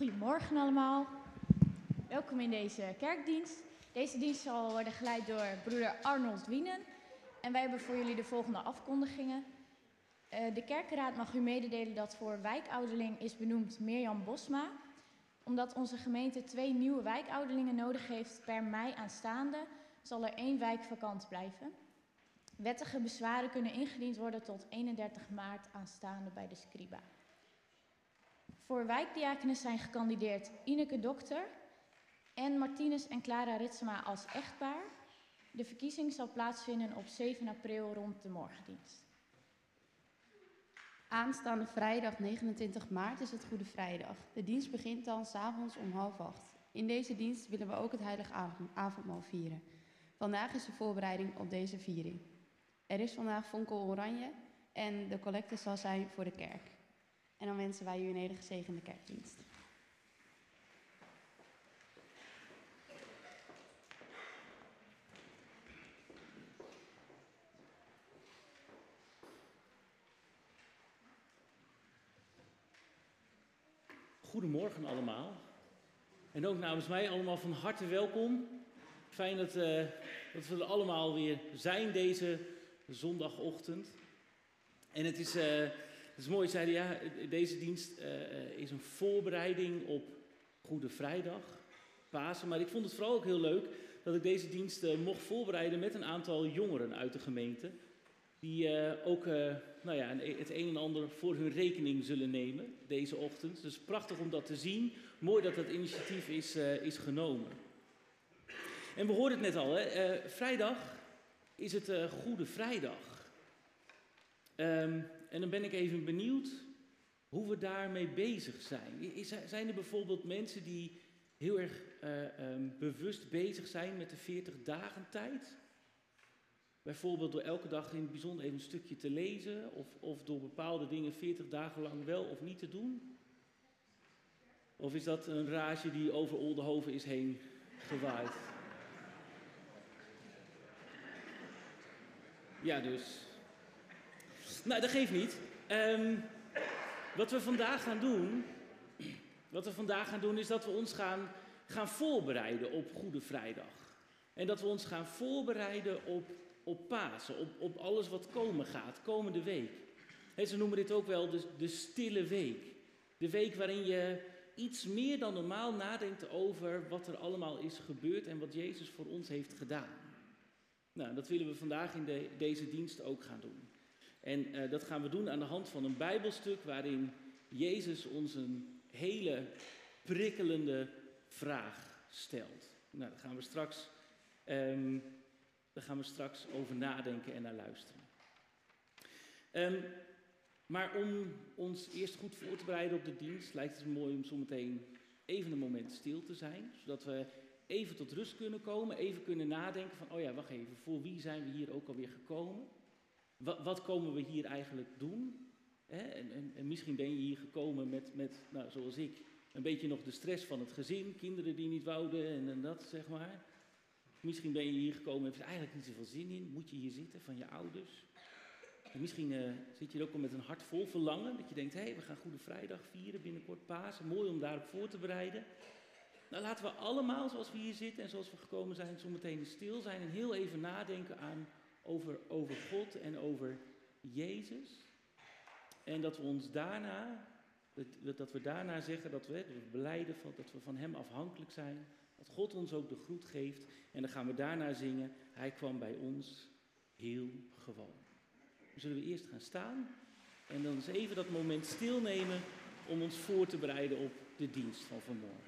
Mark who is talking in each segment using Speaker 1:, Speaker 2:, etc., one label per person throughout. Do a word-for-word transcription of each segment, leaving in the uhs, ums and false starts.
Speaker 1: Goedemorgen allemaal. Welkom in deze kerkdienst. Deze dienst zal worden geleid door broeder Arnold Wienen. En wij hebben voor jullie de volgende afkondigingen. Uh, de kerkenraad mag u mededelen dat voor wijkouderling is benoemd Mirjam Bosma. Omdat onze gemeente twee nieuwe wijkouderlingen nodig heeft per mei aanstaande, zal er één wijk vakant blijven. Wettige bezwaren kunnen ingediend worden tot eenendertig maart aanstaande bij de Scriba. Voor wijkdiakenes zijn gekandideerd Ineke Dokter en Martinez en Clara Ritsema als echtpaar. De verkiezing zal plaatsvinden op zeven april rond de morgendienst.
Speaker 2: Aanstaande vrijdag negenentwintig maart is het Goede Vrijdag. De dienst begint dan 's avonds om half acht. In deze dienst willen we ook het heilige avondmaal vieren. Vandaag is de voorbereiding op deze viering. Er is vandaag vonkel oranje en de collecte zal zijn voor de kerk. En dan wensen wij u een hele gezegende kerkdienst.
Speaker 3: Goedemorgen allemaal. En ook namens mij allemaal van harte welkom. Fijn dat, uh, dat we er allemaal weer zijn deze zondagochtend. En het is, uh, het is mooi, zeiden ja, deze dienst uh, is een voorbereiding op Goede Vrijdag, Pasen. Maar ik vond het vooral ook heel leuk dat ik deze dienst uh, mocht voorbereiden met een aantal jongeren uit de gemeente. Die uh, ook uh, nou ja, het een en ander voor hun rekening zullen nemen deze ochtend. Dus prachtig om dat te zien. Mooi dat dat initiatief is, uh, is genomen. En we hoorden het net al, hè? Uh, vrijdag is het uh, Goede Vrijdag. Um, en dan ben ik even benieuwd hoe we daarmee bezig zijn. Is, zijn er bijvoorbeeld mensen die heel erg uh, um, bewust bezig zijn met de veertig dagen tijd? Bijvoorbeeld door elke dag in het bijzonder even een stukje te lezen of, of door bepaalde dingen veertig dagen lang wel of niet te doen? Of is dat een rage die over Oldenhoven is heen gewaaid? Ja, dus. Nou, dat geeft niet. Um, wat we vandaag gaan doen, wat we vandaag gaan doen is dat we ons gaan, gaan voorbereiden op Goede Vrijdag. En dat we ons gaan voorbereiden op Op Pasen, op, op alles wat komen gaat, komende week. He, ze noemen dit ook wel de, de stille week. De week waarin je iets meer dan normaal nadenkt over wat er allemaal is gebeurd en wat Jezus voor ons heeft gedaan. Nou, dat willen we vandaag in de, deze dienst ook gaan doen. En uh, dat gaan we doen aan de hand van een Bijbelstuk waarin Jezus ons een hele prikkelende vraag stelt. Nou, daar gaan we straks... Um, Daar gaan we straks over nadenken en naar luisteren. Um, maar om ons eerst goed voor te bereiden op de dienst, lijkt het mooi om zometeen even een moment stil te zijn. Zodat we even tot rust kunnen komen, even kunnen nadenken van, oh ja, wacht even, voor wie zijn we hier ook alweer gekomen? Wat, wat komen we hier eigenlijk doen? Hè? En, en, en misschien ben je hier gekomen met, met, nou zoals ik, een beetje nog de stress van het gezin, kinderen die niet wouden en, en dat, zeg maar. Misschien ben je hier gekomen en heb je er eigenlijk niet zoveel zin in. Moet je hier zitten van je ouders? En misschien uh, zit je er ook al met een hart vol verlangen. Dat je denkt, hé, hey, we gaan Goede Vrijdag vieren, binnenkort Pasen. Mooi om daarop voor te bereiden. Nou, laten we allemaal, zoals we hier zitten en zoals we gekomen zijn, zo meteen stil zijn. En heel even nadenken aan, over, over God en over Jezus. En dat we ons daarna, dat, dat we daarna zeggen, dat we, dat we belijden van, dat we van Hem afhankelijk zijn. Dat God ons ook de groet geeft. En dan gaan we daarna zingen, Hij kwam bij ons heel gewoon. Dan zullen we eerst gaan staan. En dan eens even dat moment stilnemen om ons voor te bereiden op de dienst van vanmorgen.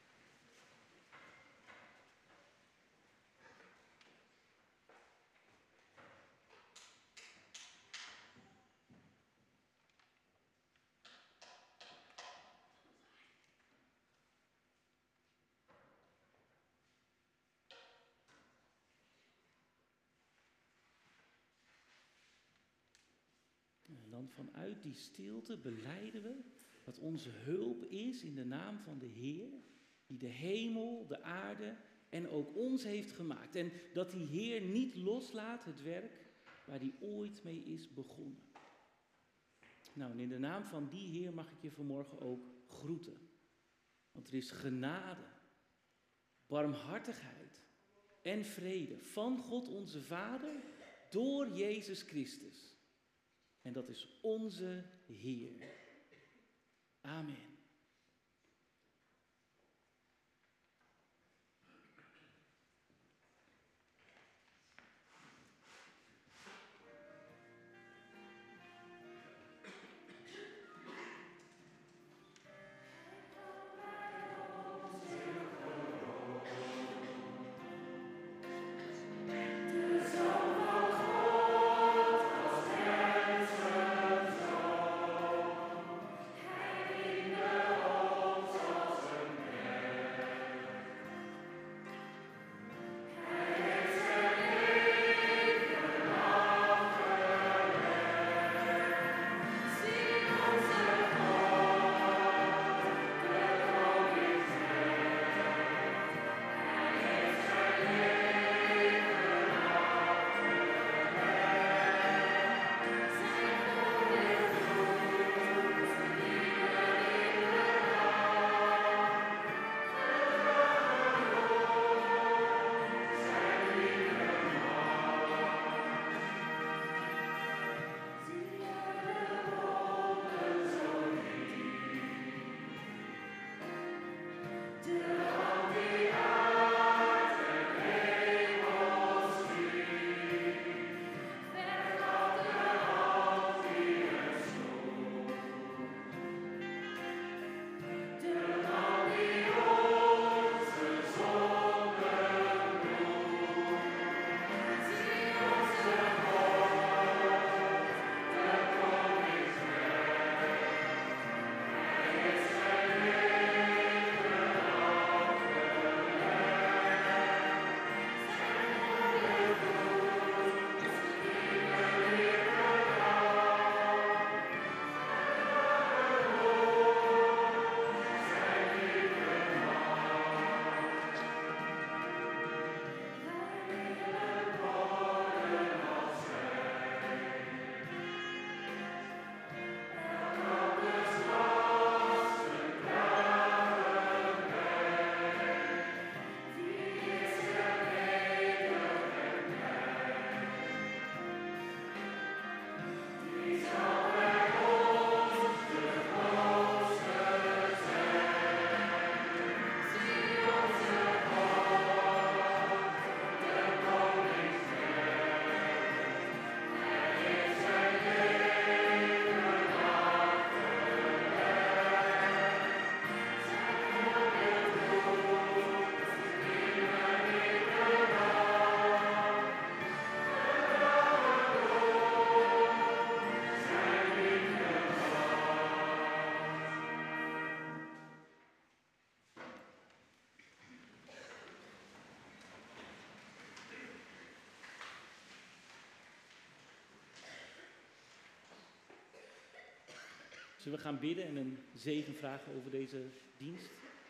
Speaker 3: En dan vanuit die stilte belijden we dat onze hulp is in de naam van de Heer, die de hemel, de aarde en ook ons heeft gemaakt. En dat die Heer niet loslaat het werk waar hij ooit mee is begonnen. Nou, en in de naam van die Heer mag ik je vanmorgen ook groeten. Want er is genade, barmhartigheid en vrede van God onze Vader door Jezus Christus. En dat is onze Heer. Amen. Zullen we gaan bidden en een zegen vragen over deze dienst?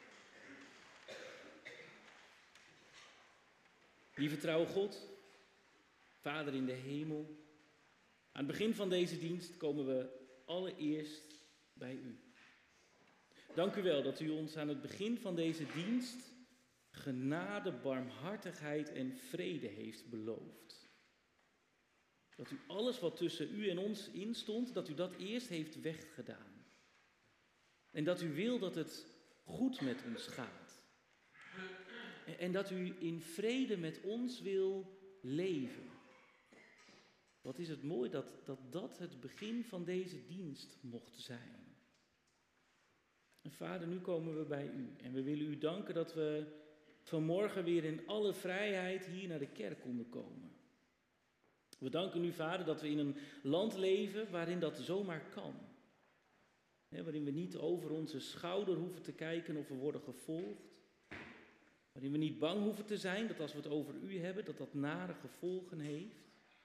Speaker 3: Lieve trouwe God, Vader in de hemel, aan het begin van deze dienst komen we allereerst bij u. Dank u wel dat u ons aan het begin van deze dienst genade, barmhartigheid en vrede heeft beloofd. Dat u alles wat tussen u en ons instond, dat u dat eerst heeft weggedaan. En dat u wil dat het goed met ons gaat. En dat u in vrede met ons wil leven. Wat is het mooi dat, dat dat het begin van deze dienst mocht zijn. En Vader, nu komen we bij u. En we willen u danken dat we vanmorgen weer in alle vrijheid hier naar de kerk konden komen. We danken u, Vader, dat we in een land leven waarin dat zomaar kan. He, waarin we niet over onze schouder hoeven te kijken of we worden gevolgd. Waarin we niet bang hoeven te zijn dat als we het over u hebben, dat dat nare gevolgen heeft.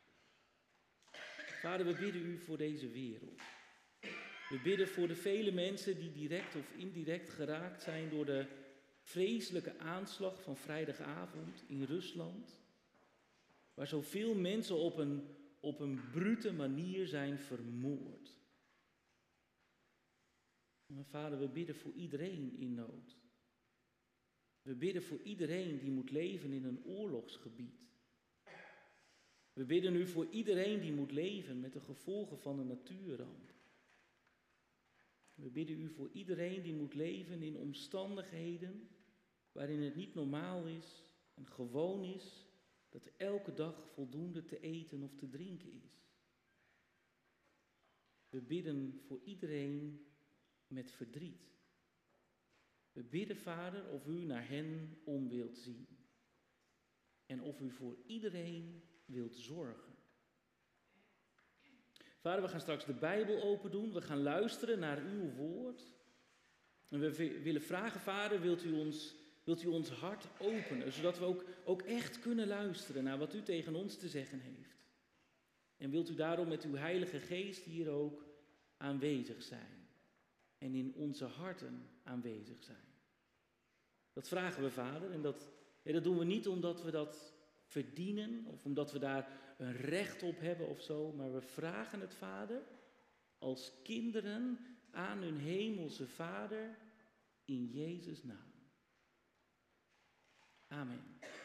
Speaker 3: Vader, we bidden u voor deze wereld. We bidden voor de vele mensen die direct of indirect geraakt zijn door de vreselijke aanslag van vrijdagavond in Rusland. Waar zoveel mensen op een, op een brute manier zijn vermoord. Maar Vader, we bidden voor iedereen in nood. We bidden voor iedereen die moet leven in een oorlogsgebied. We bidden u voor iedereen die moet leven met de gevolgen van een natuurramp. We bidden u voor iedereen die moet leven in omstandigheden waarin het niet normaal is en gewoon is dat er elke dag voldoende te eten of te drinken is. We bidden voor iedereen met verdriet. We bidden, Vader, of u naar hen om wilt zien. En of u voor iedereen wilt zorgen. Vader, we gaan straks de Bijbel open doen. We gaan luisteren naar uw woord. En we willen vragen, Vader, wilt u ons, wilt u ons hart openen, zodat we ook, ook echt kunnen luisteren naar wat u tegen ons te zeggen heeft. En wilt u daarom met uw Heilige Geest hier ook aanwezig zijn. En in onze harten aanwezig zijn. Dat vragen we, Vader. En dat, ja, dat doen we niet omdat we dat verdienen of omdat we daar een recht op hebben of zo. Maar we vragen het, Vader, als kinderen aan hun hemelse Vader in Jezus' naam. Amen.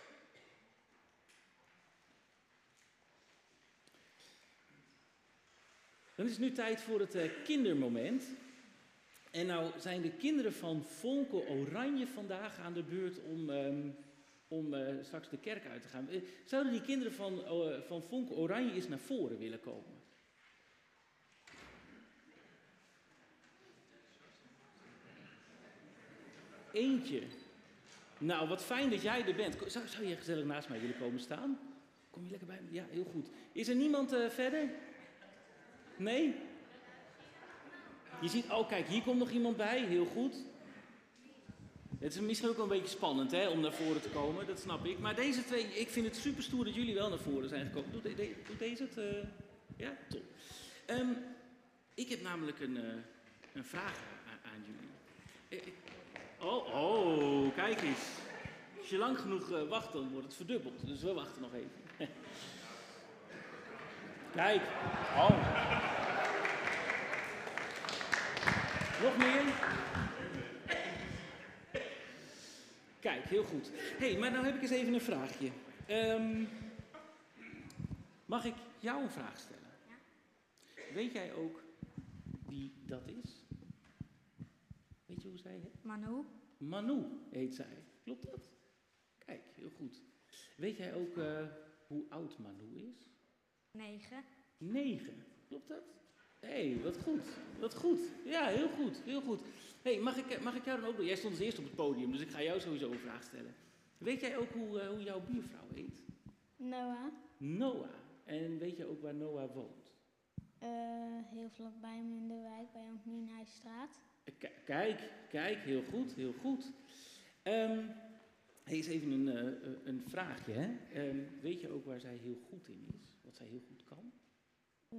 Speaker 3: Dan is het nu tijd voor het uh, kindermoment. En nou zijn de kinderen van Vonke Oranje vandaag aan de beurt om, um, om uh, straks de kerk uit te gaan. Uh, zouden die kinderen van, uh, van Vonke Oranje eens naar voren willen komen? Eentje. Nou, wat fijn dat jij er bent. Zou, zou je gezellig naast mij willen komen staan? Kom je lekker bij me? Ja, heel goed. Is er niemand uh, verder? Nee? Je ziet, oh kijk, hier komt nog iemand bij, heel goed. Het is misschien ook wel een beetje spannend, hè, om naar voren te komen, dat snap ik. Maar deze twee, ik vind het super stoer dat jullie wel naar voren zijn gekomen. Doet, de, de, doet deze het? Uh, ja, top. Um, ik heb namelijk een, uh, een vraag aan, aan jullie. Oh, oh, kijk eens. Als je lang genoeg uh, wacht, dan wordt het verdubbeld. Dus we wachten nog even. Kijk. Oh. Nog meer? Kijk, heel goed. Hé, hey, maar nou heb ik eens even een vraagje. Um, mag ik jou een vraag stellen? Ja. Weet jij ook wie dat is? Weet je hoe zij heet?
Speaker 4: Manu.
Speaker 3: Manu heet zij. Klopt dat? Kijk, heel goed. Weet jij ook uh, hoe oud Manu is?
Speaker 4: Negen.
Speaker 3: Negen. Klopt dat? Hé, hey, wat goed. Wat goed. Ja, heel goed. Heel goed. Hé, hey, mag ik, mag ik jou dan ook... Jij stond als eerst op het podium, dus ik ga jou sowieso een vraag stellen. Weet jij ook hoe, uh, hoe jouw buurvrouw heet?
Speaker 4: Noah.
Speaker 3: Noah. En weet je ook waar Noah woont?
Speaker 4: Uh, heel vlakbij me in de wijk, bij ons Nienhuisstraat.
Speaker 3: K- kijk, kijk. Heel goed. Heel goed. Um, hey, eens even een, uh, een vraagje, hè. Um, weet je ook waar zij heel goed in is? Wat zij heel goed kan?
Speaker 4: Uh,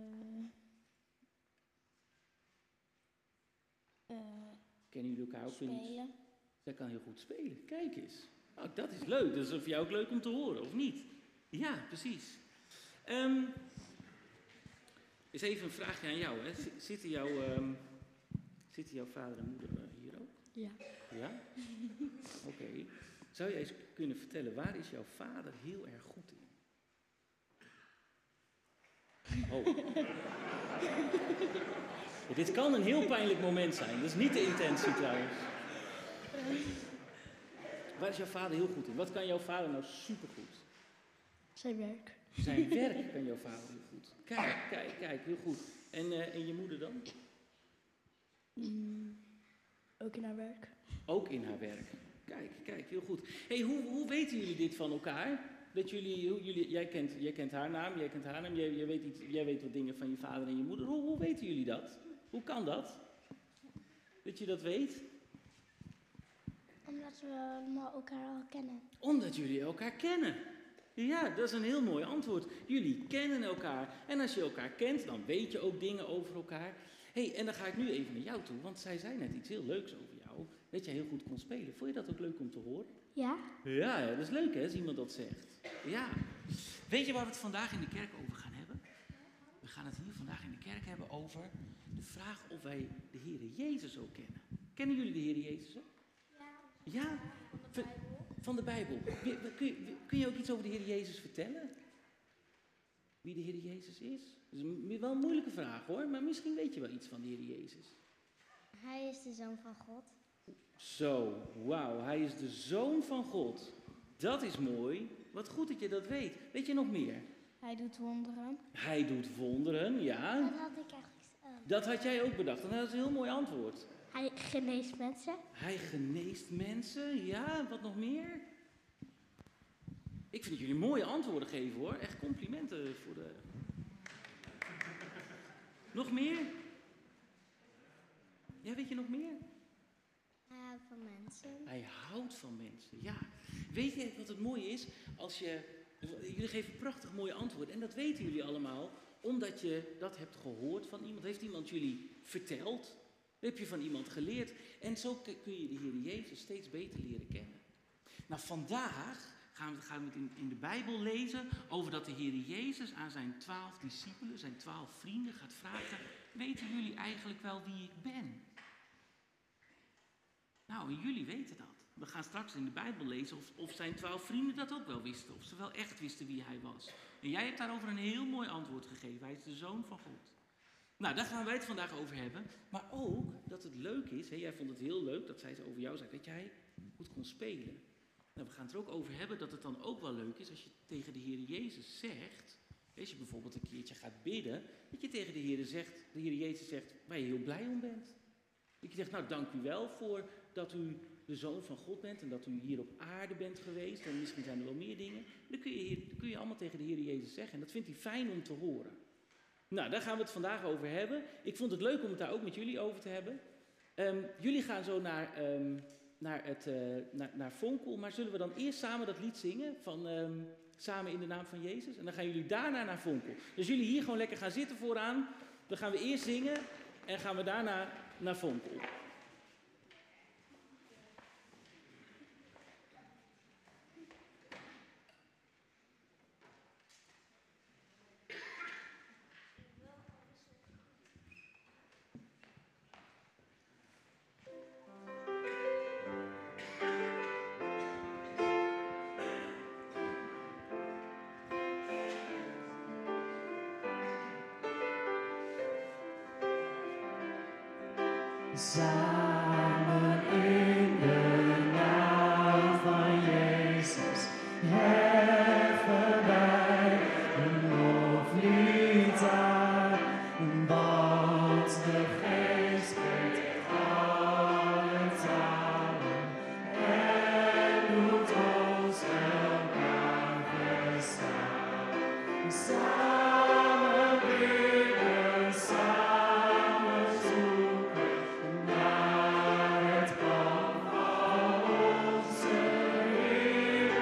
Speaker 4: uh,
Speaker 3: Kennen jullie elkaar ook?
Speaker 4: spelen.
Speaker 3: Zij kan heel goed spelen. Kijk eens. Oh, dat is leuk. Dat is voor jou ook leuk om te horen, of niet? Ja, precies. Um, eens even een vraagje aan jou. Hè. Zitten, jou, um, zitten jouw vader en moeder uh, hier ook?
Speaker 4: Ja.
Speaker 3: Ja? Oké. Okay. Zou jij eens kunnen vertellen, waar is jouw vader heel erg goed in? Oh. Ja, dit kan een heel pijnlijk moment zijn. Dat is niet de intentie trouwens. Waar is jouw vader heel goed in? Wat kan jouw vader nou supergoed?
Speaker 4: Zijn werk.
Speaker 3: Zijn werk kan jouw vader heel goed. Kijk, kijk, kijk, heel goed. En, uh, en je moeder dan?
Speaker 4: Mm, ook in haar werk.
Speaker 3: Ook in haar werk. Kijk, kijk, heel goed. Hey, hoe, hoe weten jullie dit van elkaar? Dat jullie, hoe, jullie, jij, kent, jij kent haar naam, jij kent haar naam, jij, jij, weet iets, jij weet wat dingen van je vader en je moeder. Hoe, hoe weten jullie dat? Hoe kan dat? Dat je dat weet?
Speaker 4: Omdat we allemaal elkaar al kennen.
Speaker 3: Omdat jullie elkaar kennen. Ja, dat is een heel mooi antwoord. Jullie kennen elkaar. En als je elkaar kent, dan weet je ook dingen over elkaar. Hé, hey, en dan ga ik nu even naar jou toe, want zij zei net iets heel leuks over jou. Dat jij heel goed kon spelen. Vond je dat ook leuk om te horen?
Speaker 4: Ja.
Speaker 3: Ja, dat is leuk hè, als iemand dat zegt. Ja. Weet je waar we het vandaag in de kerk over gaan hebben? We gaan het hier vandaag in de kerk hebben over de vraag of wij de Heere Jezus ook kennen. Kennen jullie de Heere Jezus ook? Ja. Ja? Ver- van de Bijbel. Wie- Kun je, kun je ook iets over de Heer Jezus vertellen? Wie de Heer Jezus is? Dat is een- wel een moeilijke vraag hoor, maar misschien weet je wel iets van de Heer Jezus.
Speaker 4: Hij is de Zoon van God.
Speaker 3: Zo, wauw, hij is de Zoon van God. Dat is mooi. Wat goed dat je dat weet. Weet je nog meer?
Speaker 4: Hij doet wonderen.
Speaker 3: Hij doet wonderen, ja.
Speaker 4: Dat had ik eigenlijk.
Speaker 3: Dat had jij ook bedacht en dat is een heel mooi antwoord.
Speaker 4: Hij geneest mensen.
Speaker 3: Hij geneest mensen, ja. Wat nog meer? Ik vind dat jullie mooie antwoorden geven hoor. Echt complimenten voor de... Nog meer? Ja, weet je nog meer?
Speaker 4: Hij houdt van mensen.
Speaker 3: Hij houdt van mensen, ja. Weet je wat het mooie is? Als je, jullie geven prachtig mooie antwoorden en dat weten jullie allemaal omdat je dat hebt gehoord van iemand. Heeft iemand jullie verteld? Heb je van iemand geleerd? En zo kun je de Heer Jezus steeds beter leren kennen. Nou, vandaag gaan we, gaan we het in, in de Bijbel lezen over dat de Heer Jezus aan zijn twaalf discipelen, zijn twaalf vrienden gaat vragen: weten jullie eigenlijk wel wie ik ben? Nou, en jullie weten dat. We gaan straks in de Bijbel lezen of, of zijn twaalf vrienden dat ook wel wisten. Of ze wel echt wisten wie hij was. En jij hebt daarover een heel mooi antwoord gegeven. Hij is de Zoon van God. Nou, daar gaan wij het vandaag over hebben. Maar ook dat het leuk is. Hè, jij vond het heel leuk dat zij ze over jou zei. Dat jij goed kon spelen. Nou, we gaan het er ook over hebben dat het dan ook wel leuk is als je tegen de Heer Jezus zegt. Als je bijvoorbeeld een keertje gaat bidden. Dat je tegen de Heer zegt, de Heer Jezus zegt waar je heel blij om bent. Dat je zegt, nou dank u wel voor dat u de Zoon van God bent en dat u hier op aarde bent geweest. En misschien zijn er wel meer dingen. Dat kun je, dat kun je allemaal tegen de Heer Jezus zeggen. En dat vindt hij fijn om te horen. Nou, daar gaan we het vandaag over hebben. Ik vond het leuk om het daar ook met jullie over te hebben. Um, jullie gaan zo naar, um, naar, het, uh, naar, naar Vonkel. Maar zullen we dan eerst samen dat lied zingen van um, Samen in de naam van Jezus? En dan gaan jullie daarna naar Vonkel. Dus jullie hier gewoon lekker gaan zitten vooraan. Dan gaan we eerst zingen en gaan we daarna naar Vonkel.
Speaker 5: Samen in de naam van Jezus heffen wij een loflied aan, want de Geest spreekt alle talen en doet ons elkaar verstaan. Samen bidden, samen zoeken naar het plan van onze Heer.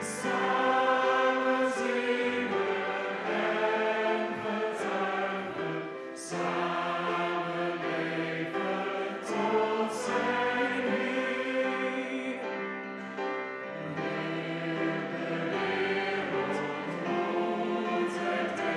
Speaker 5: Samen zingen en getuigen, samen leven tot zijn Heer. Heel de wereld ontmoet het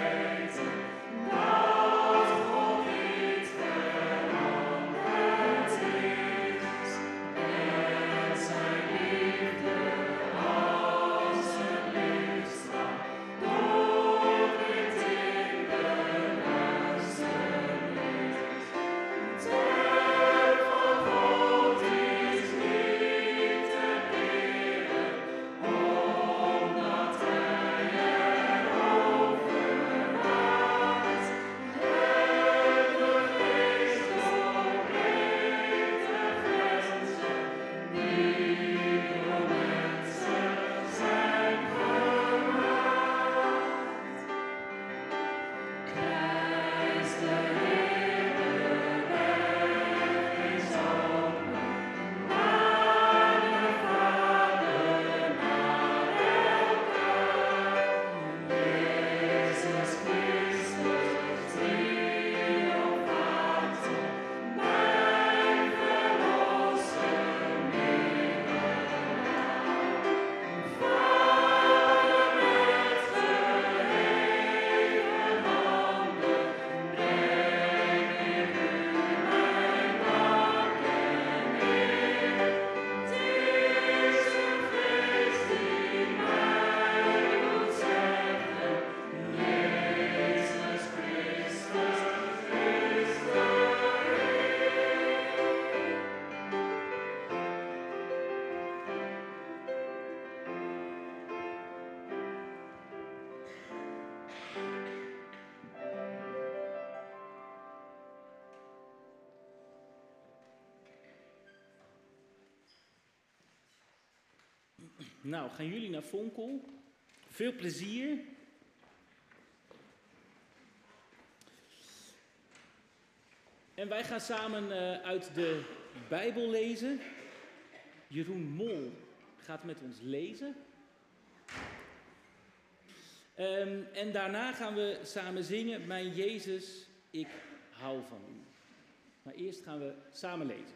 Speaker 3: Nou, gaan jullie naar Vonkel. Veel plezier. En wij gaan samen uh, uit de Bijbel lezen. Jeroen Mol gaat met ons lezen. Um, en daarna gaan we samen zingen, Mijn Jezus, ik hou van u. Maar eerst gaan we samen lezen.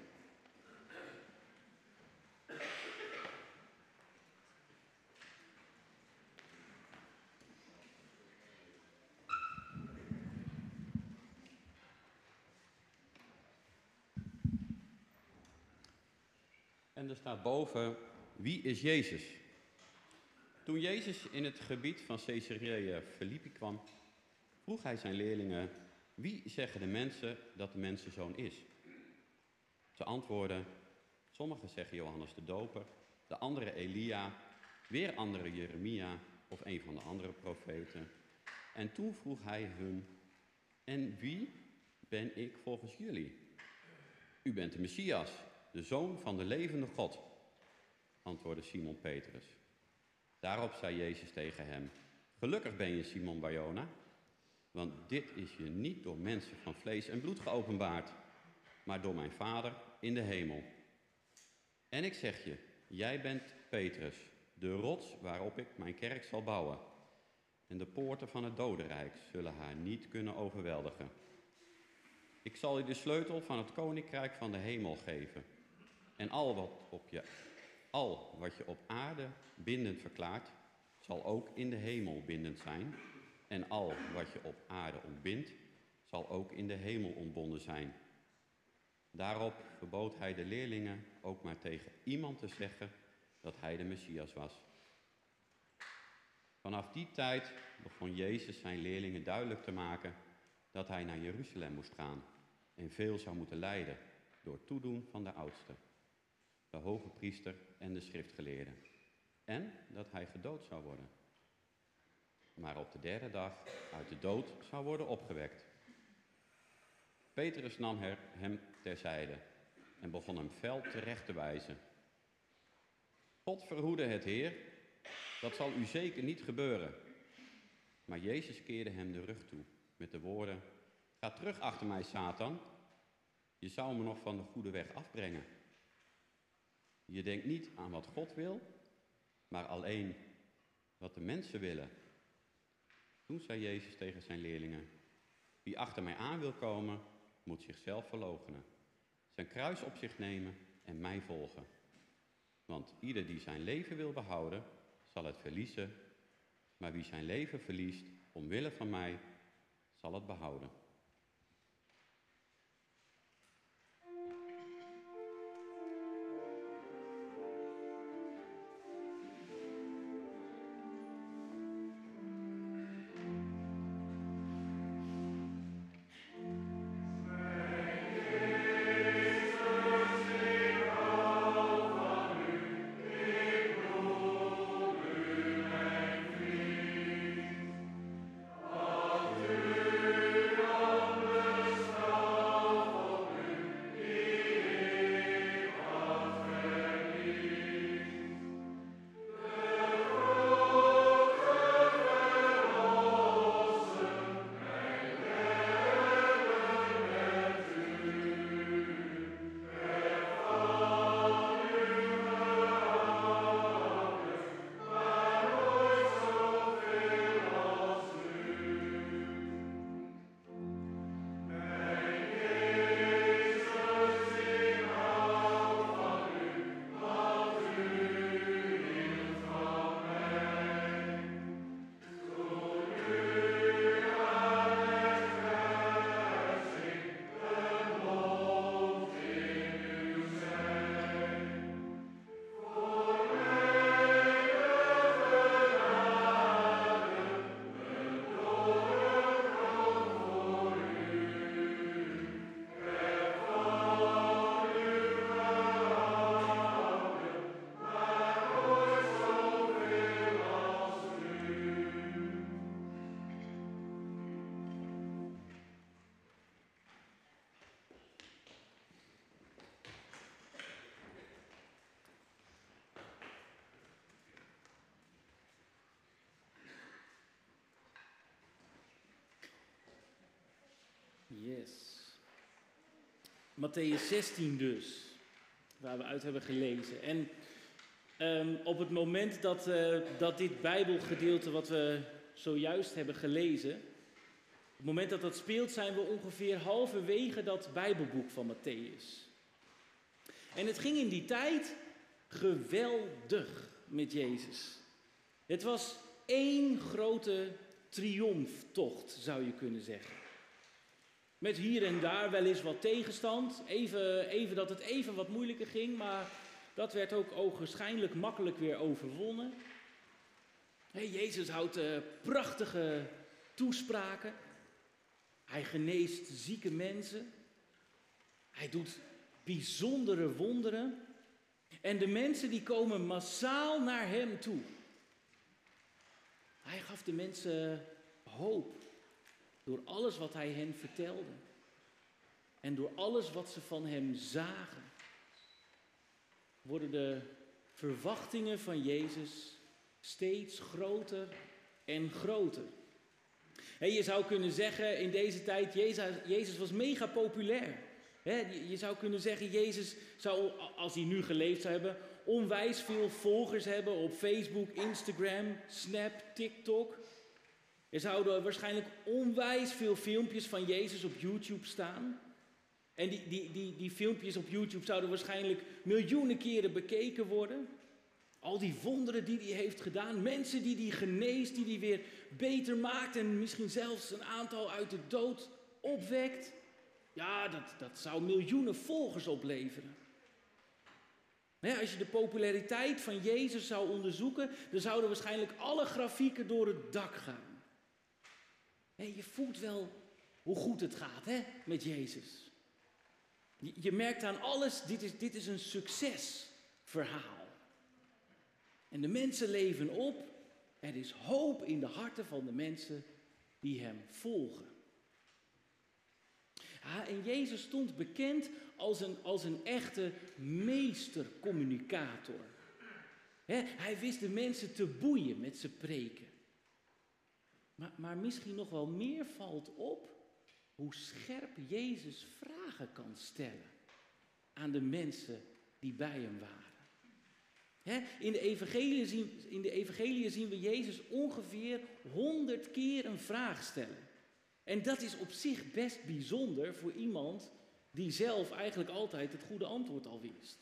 Speaker 6: En er staat boven, wie is Jezus? Toen Jezus in het gebied van Caesarea Philippi kwam, vroeg hij zijn leerlingen, wie zeggen de mensen dat de mensenzoon is? Ze antwoordden, sommigen zeggen Johannes de Doper, de andere Elia, weer anderen Jeremia of een van de andere profeten. En toen vroeg hij hun, en wie ben ik volgens jullie? U bent de Messias, de Zoon van de levende God, antwoordde Simon Petrus. Daarop zei Jezus tegen hem, gelukkig ben je Simon Barjona, want dit is je niet door mensen van vlees en bloed geopenbaard, maar door mijn Vader in de hemel. En ik zeg je, jij bent Petrus, de rots waarop ik mijn kerk zal bouwen. En de poorten van het dodenrijk zullen haar niet kunnen overweldigen. Ik zal je de sleutel van het koninkrijk van de hemel geven. En al wat, op je, al wat je op aarde bindend verklaart, zal ook in de hemel bindend zijn. En al wat je op aarde ontbindt, zal ook in de hemel ontbonden zijn. Daarop verbood hij de leerlingen ook maar tegen iemand te zeggen dat hij de Messias was. Vanaf die tijd begon Jezus zijn leerlingen duidelijk te maken dat hij naar Jeruzalem moest gaan en veel zou moeten lijden door toedoen van de oudsten, de hoge priester en de schriftgeleerden, en dat hij gedood zou worden, maar op de derde dag uit de dood zou worden opgewekt. Petrus nam hem terzijde en begon hem fel terecht te wijzen. God verhoede het, Heer, dat zal u zeker niet gebeuren. Maar Jezus keerde hem de rug toe met de woorden, ga terug achter mij, Satan. Je zou me nog van de goede weg afbrengen. Je denkt niet aan wat God wil, maar alleen wat de mensen willen. Toen zei Jezus tegen zijn leerlingen, wie achter mij aan wil komen, moet zichzelf verloochenen, zijn kruis op zich nemen en mij volgen. Want ieder die zijn leven wil behouden, zal het verliezen, maar wie zijn leven verliest omwille van mij, zal het behouden.
Speaker 5: Amen.
Speaker 3: Yes. Mattheüs zestien dus, waar we uit hebben gelezen. En um, op het moment dat, uh, dat dit Bijbelgedeelte wat we zojuist hebben gelezen, op het moment dat dat speelt, zijn we ongeveer halverwege dat Bijbelboek van Mattheüs. En het ging in die tijd geweldig met Jezus. Het was één grote triomftocht, zou je kunnen zeggen. Met hier en daar wel eens wat tegenstand. Even, even dat het even wat moeilijker ging, maar dat werd ook ogenschijnlijk makkelijk weer overwonnen. Hey, Jezus houdt uh, prachtige toespraken. Hij geneest zieke mensen. Hij doet bijzondere wonderen. En de mensen die komen massaal naar hem toe. Hij gaf de mensen hoop. Door alles wat hij hen vertelde. En door alles wat ze van hem zagen. Worden de verwachtingen van Jezus steeds groter en groter. En je zou kunnen zeggen in deze tijd, Jezus, Jezus was mega populair. He, je zou kunnen zeggen, Jezus zou, als hij nu geleefd zou hebben, onwijs veel volgers hebben op Facebook, Instagram, Snap, TikTok. Er zouden waarschijnlijk onwijs veel filmpjes van Jezus op YouTube staan. En die, die, die, die filmpjes op YouTube zouden waarschijnlijk miljoenen keren bekeken worden. Al die wonderen die hij heeft gedaan, mensen die hij geneest, die hij weer beter maakt en misschien zelfs een aantal uit de dood opwekt. Ja, dat, dat zou miljoenen volgers opleveren. Ja, als je de populariteit van Jezus zou onderzoeken, dan zouden waarschijnlijk alle grafieken door het dak gaan. Hey, je voelt wel hoe goed het gaat, hè, met Jezus. Je, je merkt aan alles, dit is, dit is een succesverhaal. En de mensen leven op. Er is hoop in de harten van de mensen die hem volgen. Ja, en Jezus stond bekend als een, als een echte meestercommunicator. He, hij wist de mensen te boeien met zijn preken. Maar, maar misschien nog wel meer valt op hoe scherp Jezus vragen kan stellen aan de mensen die bij hem waren. He, in, de evangelie zien, in de evangelie zien we Jezus ongeveer honderd keer een vraag stellen. En dat is op zich best bijzonder voor iemand die zelf eigenlijk altijd het goede antwoord al wist.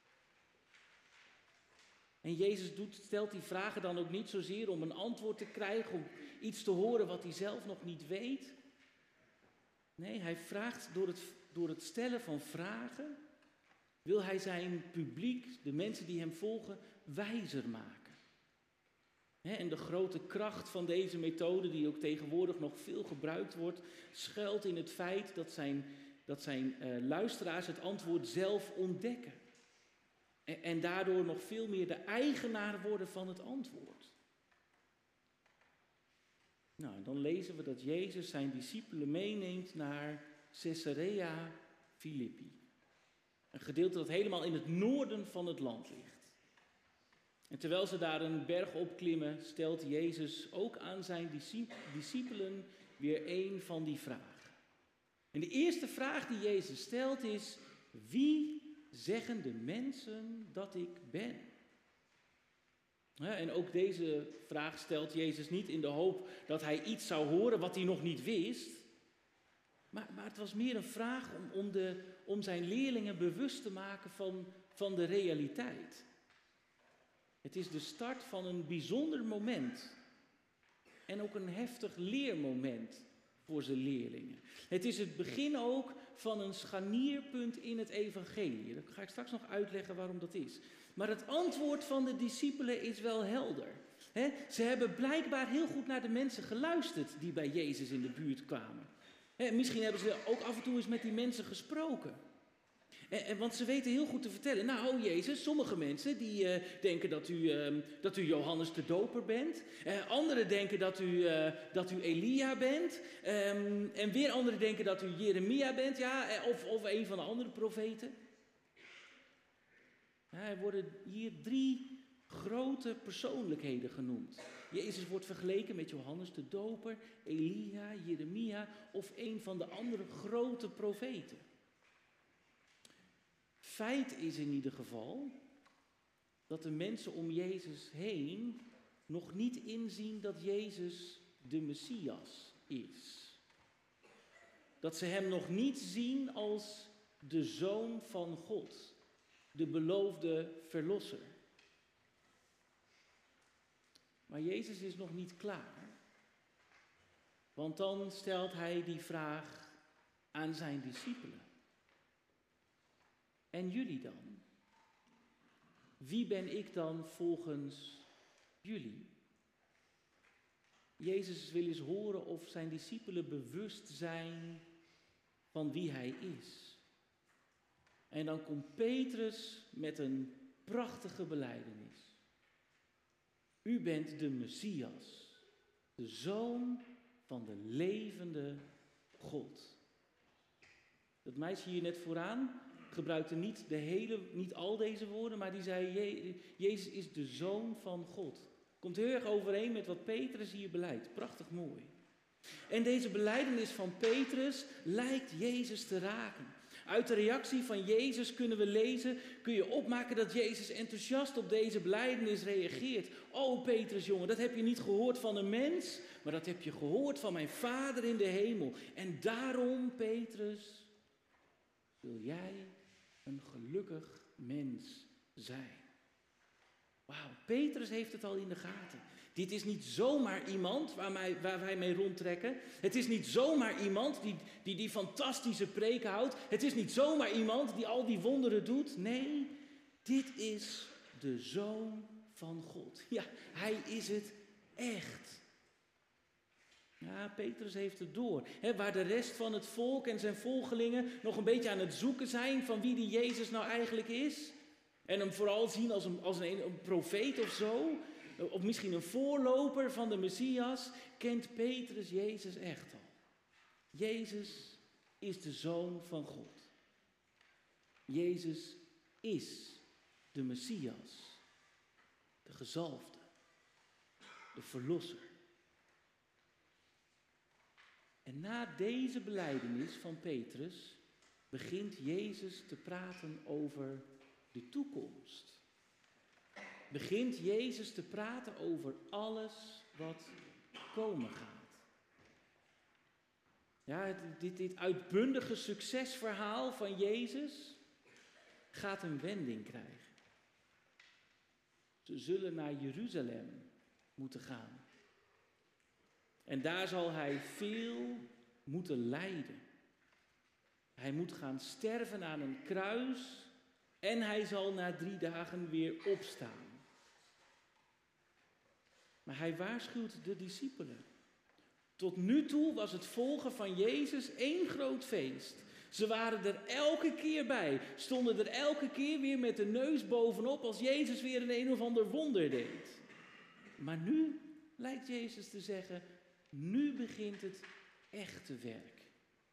Speaker 3: En Jezus doet, stelt die vragen dan ook niet zozeer om een antwoord te krijgen, om iets te horen wat hij zelf nog niet weet. Nee, hij vraagt door het, door het stellen van vragen, wil hij zijn publiek, de mensen die hem volgen, wijzer maken. He, en de grote kracht van deze methode, die ook tegenwoordig nog veel gebruikt wordt, schuilt in het feit dat zijn, dat zijn uh, luisteraars het antwoord zelf ontdekken. En, en daardoor nog veel meer de eigenaar worden van het antwoord. Nou, dan lezen we dat Jezus zijn discipelen meeneemt naar Caesarea Philippi. Een gedeelte dat helemaal in het noorden van het land ligt. En terwijl ze daar een berg opklimmen, stelt Jezus ook aan zijn discipelen weer een van die vragen. En de eerste vraag die Jezus stelt is, wie zeggen de mensen dat ik ben? Ja, en ook deze vraag stelt Jezus niet in de hoop dat hij iets zou horen wat hij nog niet wist. Maar, maar het was meer een vraag om, om, de, om zijn leerlingen bewust te maken van, van de realiteit. Het is de start van een bijzonder moment. En ook een heftig leermoment voor zijn leerlingen. Het is het begin ook van een scharnierpunt in het evangelie. Daar ga ik straks nog uitleggen waarom dat is. Maar het antwoord van de discipelen is wel helder. He, ze hebben blijkbaar heel goed naar de mensen geluisterd die bij Jezus in de buurt kwamen. He, misschien hebben ze ook af en toe eens met die mensen gesproken. En, en, want ze weten heel goed te vertellen. Nou, Jezus, sommige mensen die uh, denken dat u, uh, dat u Johannes de Doper bent. Uh, anderen denken dat u, uh, dat u Elia bent. Um, en weer anderen denken dat u Jeremia bent. Ja, of, of een van de andere profeten. Ja, er worden hier drie grote persoonlijkheden genoemd. Jezus wordt vergeleken met Johannes de Doper, Elia, Jeremia of een van de andere grote profeten. Feit is in ieder geval dat de mensen om Jezus heen nog niet inzien dat Jezus de Messias is. Dat ze hem nog niet zien als de Zoon van God, de beloofde verlosser. Maar Jezus is nog niet klaar. Want dan stelt hij die vraag aan zijn discipelen. En jullie dan? Wie ben ik dan volgens jullie? Jezus wil eens horen of zijn discipelen bewust zijn van wie hij is. En dan komt Petrus met een prachtige belijdenis. U bent de Messias, de Zoon van de levende God. Dat meisje hier net vooraan gebruikte niet, de hele, niet al deze woorden, maar die zei, Je, Jezus is de Zoon van God. Komt heel erg overeen met wat Petrus hier beleidt. Prachtig mooi. En deze belijdenis van Petrus lijkt Jezus te raken. Uit de reactie van Jezus kunnen we lezen, kun je opmaken dat Jezus enthousiast op deze belijdenis reageert. O Petrus jongen, dat heb je niet gehoord van een mens, maar dat heb je gehoord van mijn Vader in de hemel. En daarom, Petrus, wil jij een gelukkig mens zijn. Wauw, Petrus heeft het al in de gaten. Dit is niet zomaar iemand waar, mij, waar wij mee rondtrekken. Het is niet zomaar iemand die, die die fantastische preken houdt. Het is niet zomaar iemand die al die wonderen doet. Nee, dit is de Zoon van God. Ja, hij is het echt. Ja, Petrus heeft het door. He, waar de rest van het volk en zijn volgelingen nog een beetje aan het zoeken zijn van wie die Jezus nou eigenlijk is. En hem vooral zien als een, als een, een profeet of zo. Of misschien een voorloper van de Messias. Kent Petrus Jezus echt al. Jezus is de Zoon van God. Jezus is de Messias. De gezalfde. De verlosser. En na deze belijdenis van Petrus begint Jezus te praten over de toekomst. Begint Jezus te praten over alles wat komen gaat. Ja, dit, dit uitbundige succesverhaal van Jezus gaat een wending krijgen. Ze zullen naar Jeruzalem moeten gaan. En daar zal hij veel moeten lijden. Hij moet gaan sterven aan een kruis en hij zal na drie dagen weer opstaan. Maar hij waarschuwt de discipelen. Tot nu toe was het volgen van Jezus één groot feest. Ze waren er elke keer bij, stonden er elke keer weer met de neus bovenop als Jezus weer een een of ander wonder deed. Maar nu lijkt Jezus te zeggen, nu begint het echte werk.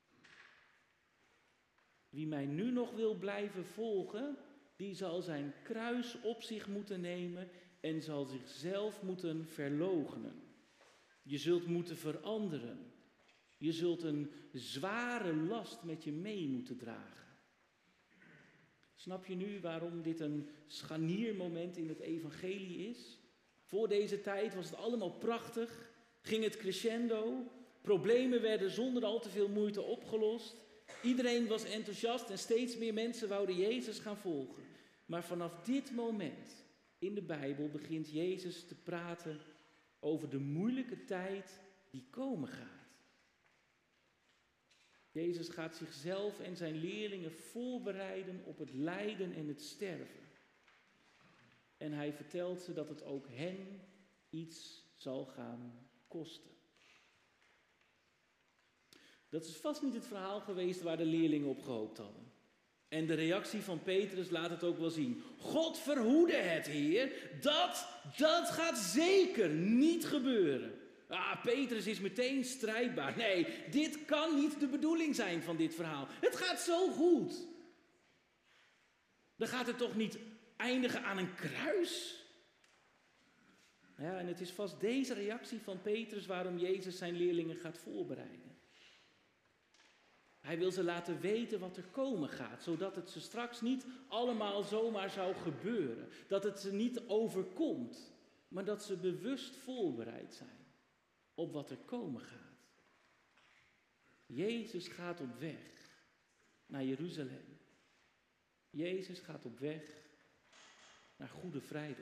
Speaker 3: Wie mij nu nog wil blijven volgen, die zal zijn kruis op zich moeten nemen en zal zichzelf moeten verloochenen. Je zult moeten veranderen. Je zult een zware last met je mee moeten dragen. Snap je nu waarom dit een scharniermoment in het evangelie is? Voor deze tijd was het allemaal prachtig, ging het crescendo, problemen werden zonder al te veel moeite opgelost. Iedereen was enthousiast en steeds meer mensen wouden Jezus gaan volgen. Maar vanaf dit moment in de Bijbel begint Jezus te praten over de moeilijke tijd die komen gaat. Jezus gaat zichzelf en zijn leerlingen voorbereiden op het lijden en het sterven. En hij vertelt ze dat het ook hen iets zal gaan kosten. Dat is vast niet het verhaal geweest waar de leerlingen op gehoopt hadden. En de reactie van Petrus laat het ook wel zien. God verhoede het, Heer. Dat, dat gaat zeker niet gebeuren. Ah, Petrus is meteen strijdbaar. Nee, dit kan niet de bedoeling zijn van dit verhaal. Het gaat zo goed. Dan gaat het toch niet eindigen aan een kruis? Ja, en het is vast deze reactie van Petrus waarom Jezus zijn leerlingen gaat voorbereiden. Hij wil ze laten weten wat er komen gaat, zodat het ze straks niet allemaal zomaar zou gebeuren. Dat het ze niet overkomt, maar dat ze bewust voorbereid zijn op wat er komen gaat. Jezus gaat op weg naar Jeruzalem. Jezus gaat op weg naar Goede Vrijdag.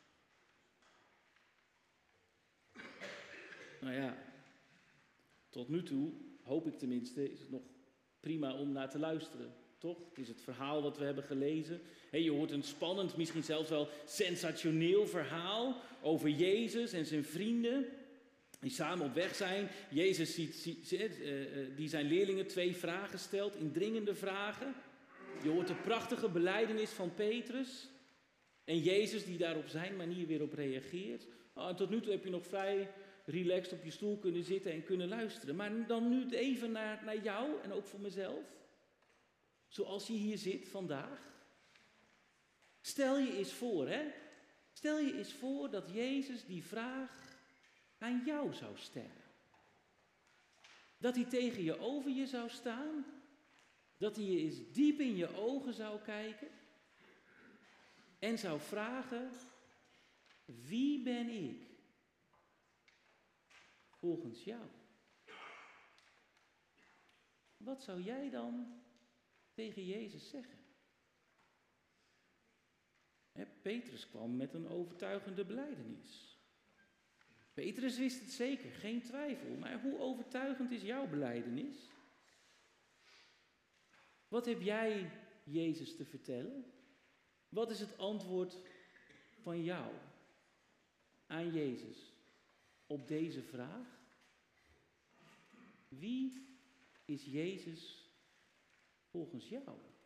Speaker 3: Nou ja, tot nu toe, hoop ik tenminste, is het nog prima om naar te luisteren, toch? Het is het verhaal wat we hebben gelezen. Hey, je hoort een spannend, misschien zelfs wel sensationeel verhaal over Jezus en zijn vrienden die samen op weg zijn. Jezus ziet, ziet, uh, die zijn leerlingen twee vragen stelt, indringende vragen. Je hoort de prachtige belijdenis van Petrus en Jezus die daar op zijn manier weer op reageert. Oh, en tot nu toe heb je nog vrij relaxed op je stoel kunnen zitten en kunnen luisteren. Maar dan nu even naar, naar jou en ook voor mezelf. Zoals je hier zit vandaag. Stel je eens voor, hè. Stel je eens voor dat Jezus die vraag aan jou zou stellen. Dat hij tegen je over je zou staan. Dat hij je eens diep in je ogen zou kijken. En zou vragen, wie ben ik? Volgens jou. Wat zou jij dan tegen Jezus zeggen? He, Petrus kwam met een overtuigende belijdenis. Petrus wist het zeker, geen twijfel. Maar hoe overtuigend is jouw belijdenis? Wat heb jij Jezus te vertellen? Wat is het antwoord van jou aan Jezus op deze vraag? Wie is Jezus volgens jou?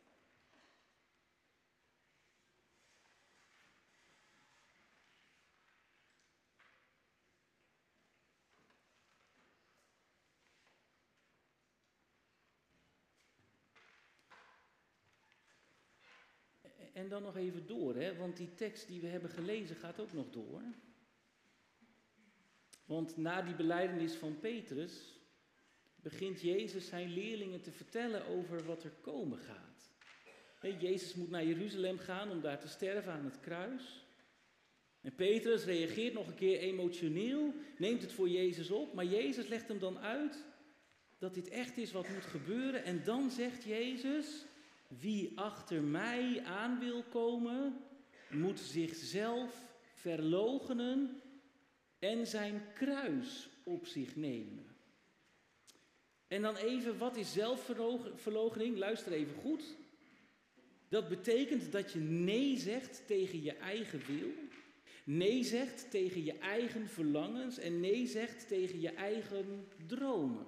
Speaker 3: En dan nog even door, hè? Want die tekst die we hebben gelezen gaat ook nog door. Want na die belijdenis van Petrus begint Jezus zijn leerlingen te vertellen over wat er komen gaat. He, Jezus moet naar Jeruzalem gaan om daar te sterven aan het kruis. En Petrus reageert nog een keer emotioneel, neemt het voor Jezus op, maar Jezus legt hem dan uit dat dit echt is wat moet gebeuren. En dan zegt Jezus, wie achter mij aan wil komen, moet zichzelf verloochenen en zijn kruis op zich nemen. En dan even, wat is zelfverloochening? Luister even goed. Dat betekent dat je nee zegt tegen je eigen wil. Nee zegt tegen je eigen verlangens en nee zegt tegen je eigen dromen.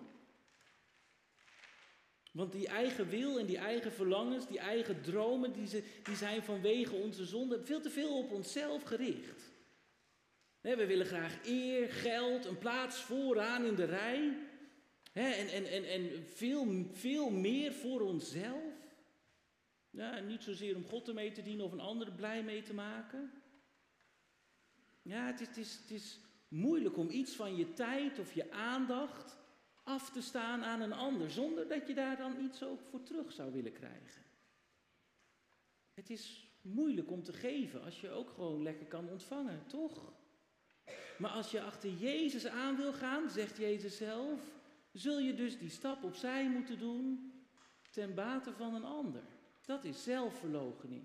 Speaker 3: Want die eigen wil en die eigen verlangens, die eigen dromen, die, ze, die zijn vanwege onze zonde veel te veel op onszelf gericht. We willen graag eer, geld, een plaats vooraan in de rij. En, en, en, en veel, veel meer voor onszelf. Ja, niet zozeer om God ermee te dienen of een ander blij mee te maken. Ja, het is, het, is, het is moeilijk om iets van je tijd of je aandacht af te staan aan een ander, zonder dat je daar dan iets ook voor terug zou willen krijgen. Het is moeilijk om te geven als je ook gewoon lekker kan ontvangen, toch? Maar als je achter Jezus aan wil gaan, zegt Jezus zelf, zul je dus die stap opzij moeten doen ten bate van een ander. Dat is zelfverloochening.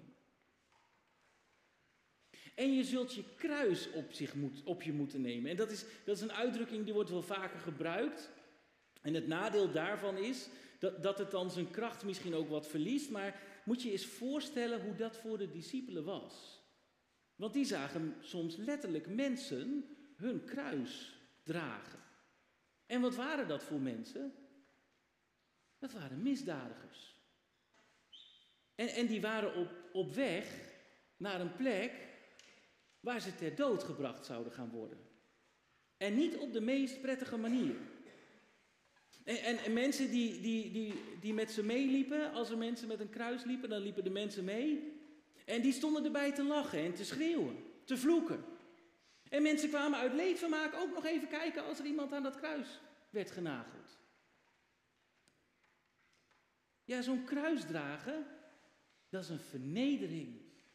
Speaker 3: En je zult je kruis op, zich moet, op je moeten nemen. En dat is, dat is een uitdrukking die wordt wel vaker gebruikt. En het nadeel daarvan is dat, dat het dan zijn kracht misschien ook wat verliest. Maar moet je eens voorstellen hoe dat voor de discipelen was. Want die zagen soms letterlijk mensen hun kruis dragen. En wat waren dat voor mensen? Dat waren misdadigers. En, en die waren op, op weg naar een plek waar ze ter dood gebracht zouden gaan worden. En niet op de meest prettige manier. En, en, en mensen die, die, die, die met ze meeliepen, als er mensen met een kruis liepen, dan liepen de mensen mee. En die stonden erbij te lachen en te schreeuwen, te vloeken. En mensen kwamen uit leedvermaak ook nog even kijken als er iemand aan dat kruis werd genageld. Ja, zo'n kruis dragen, dat is een vernedering.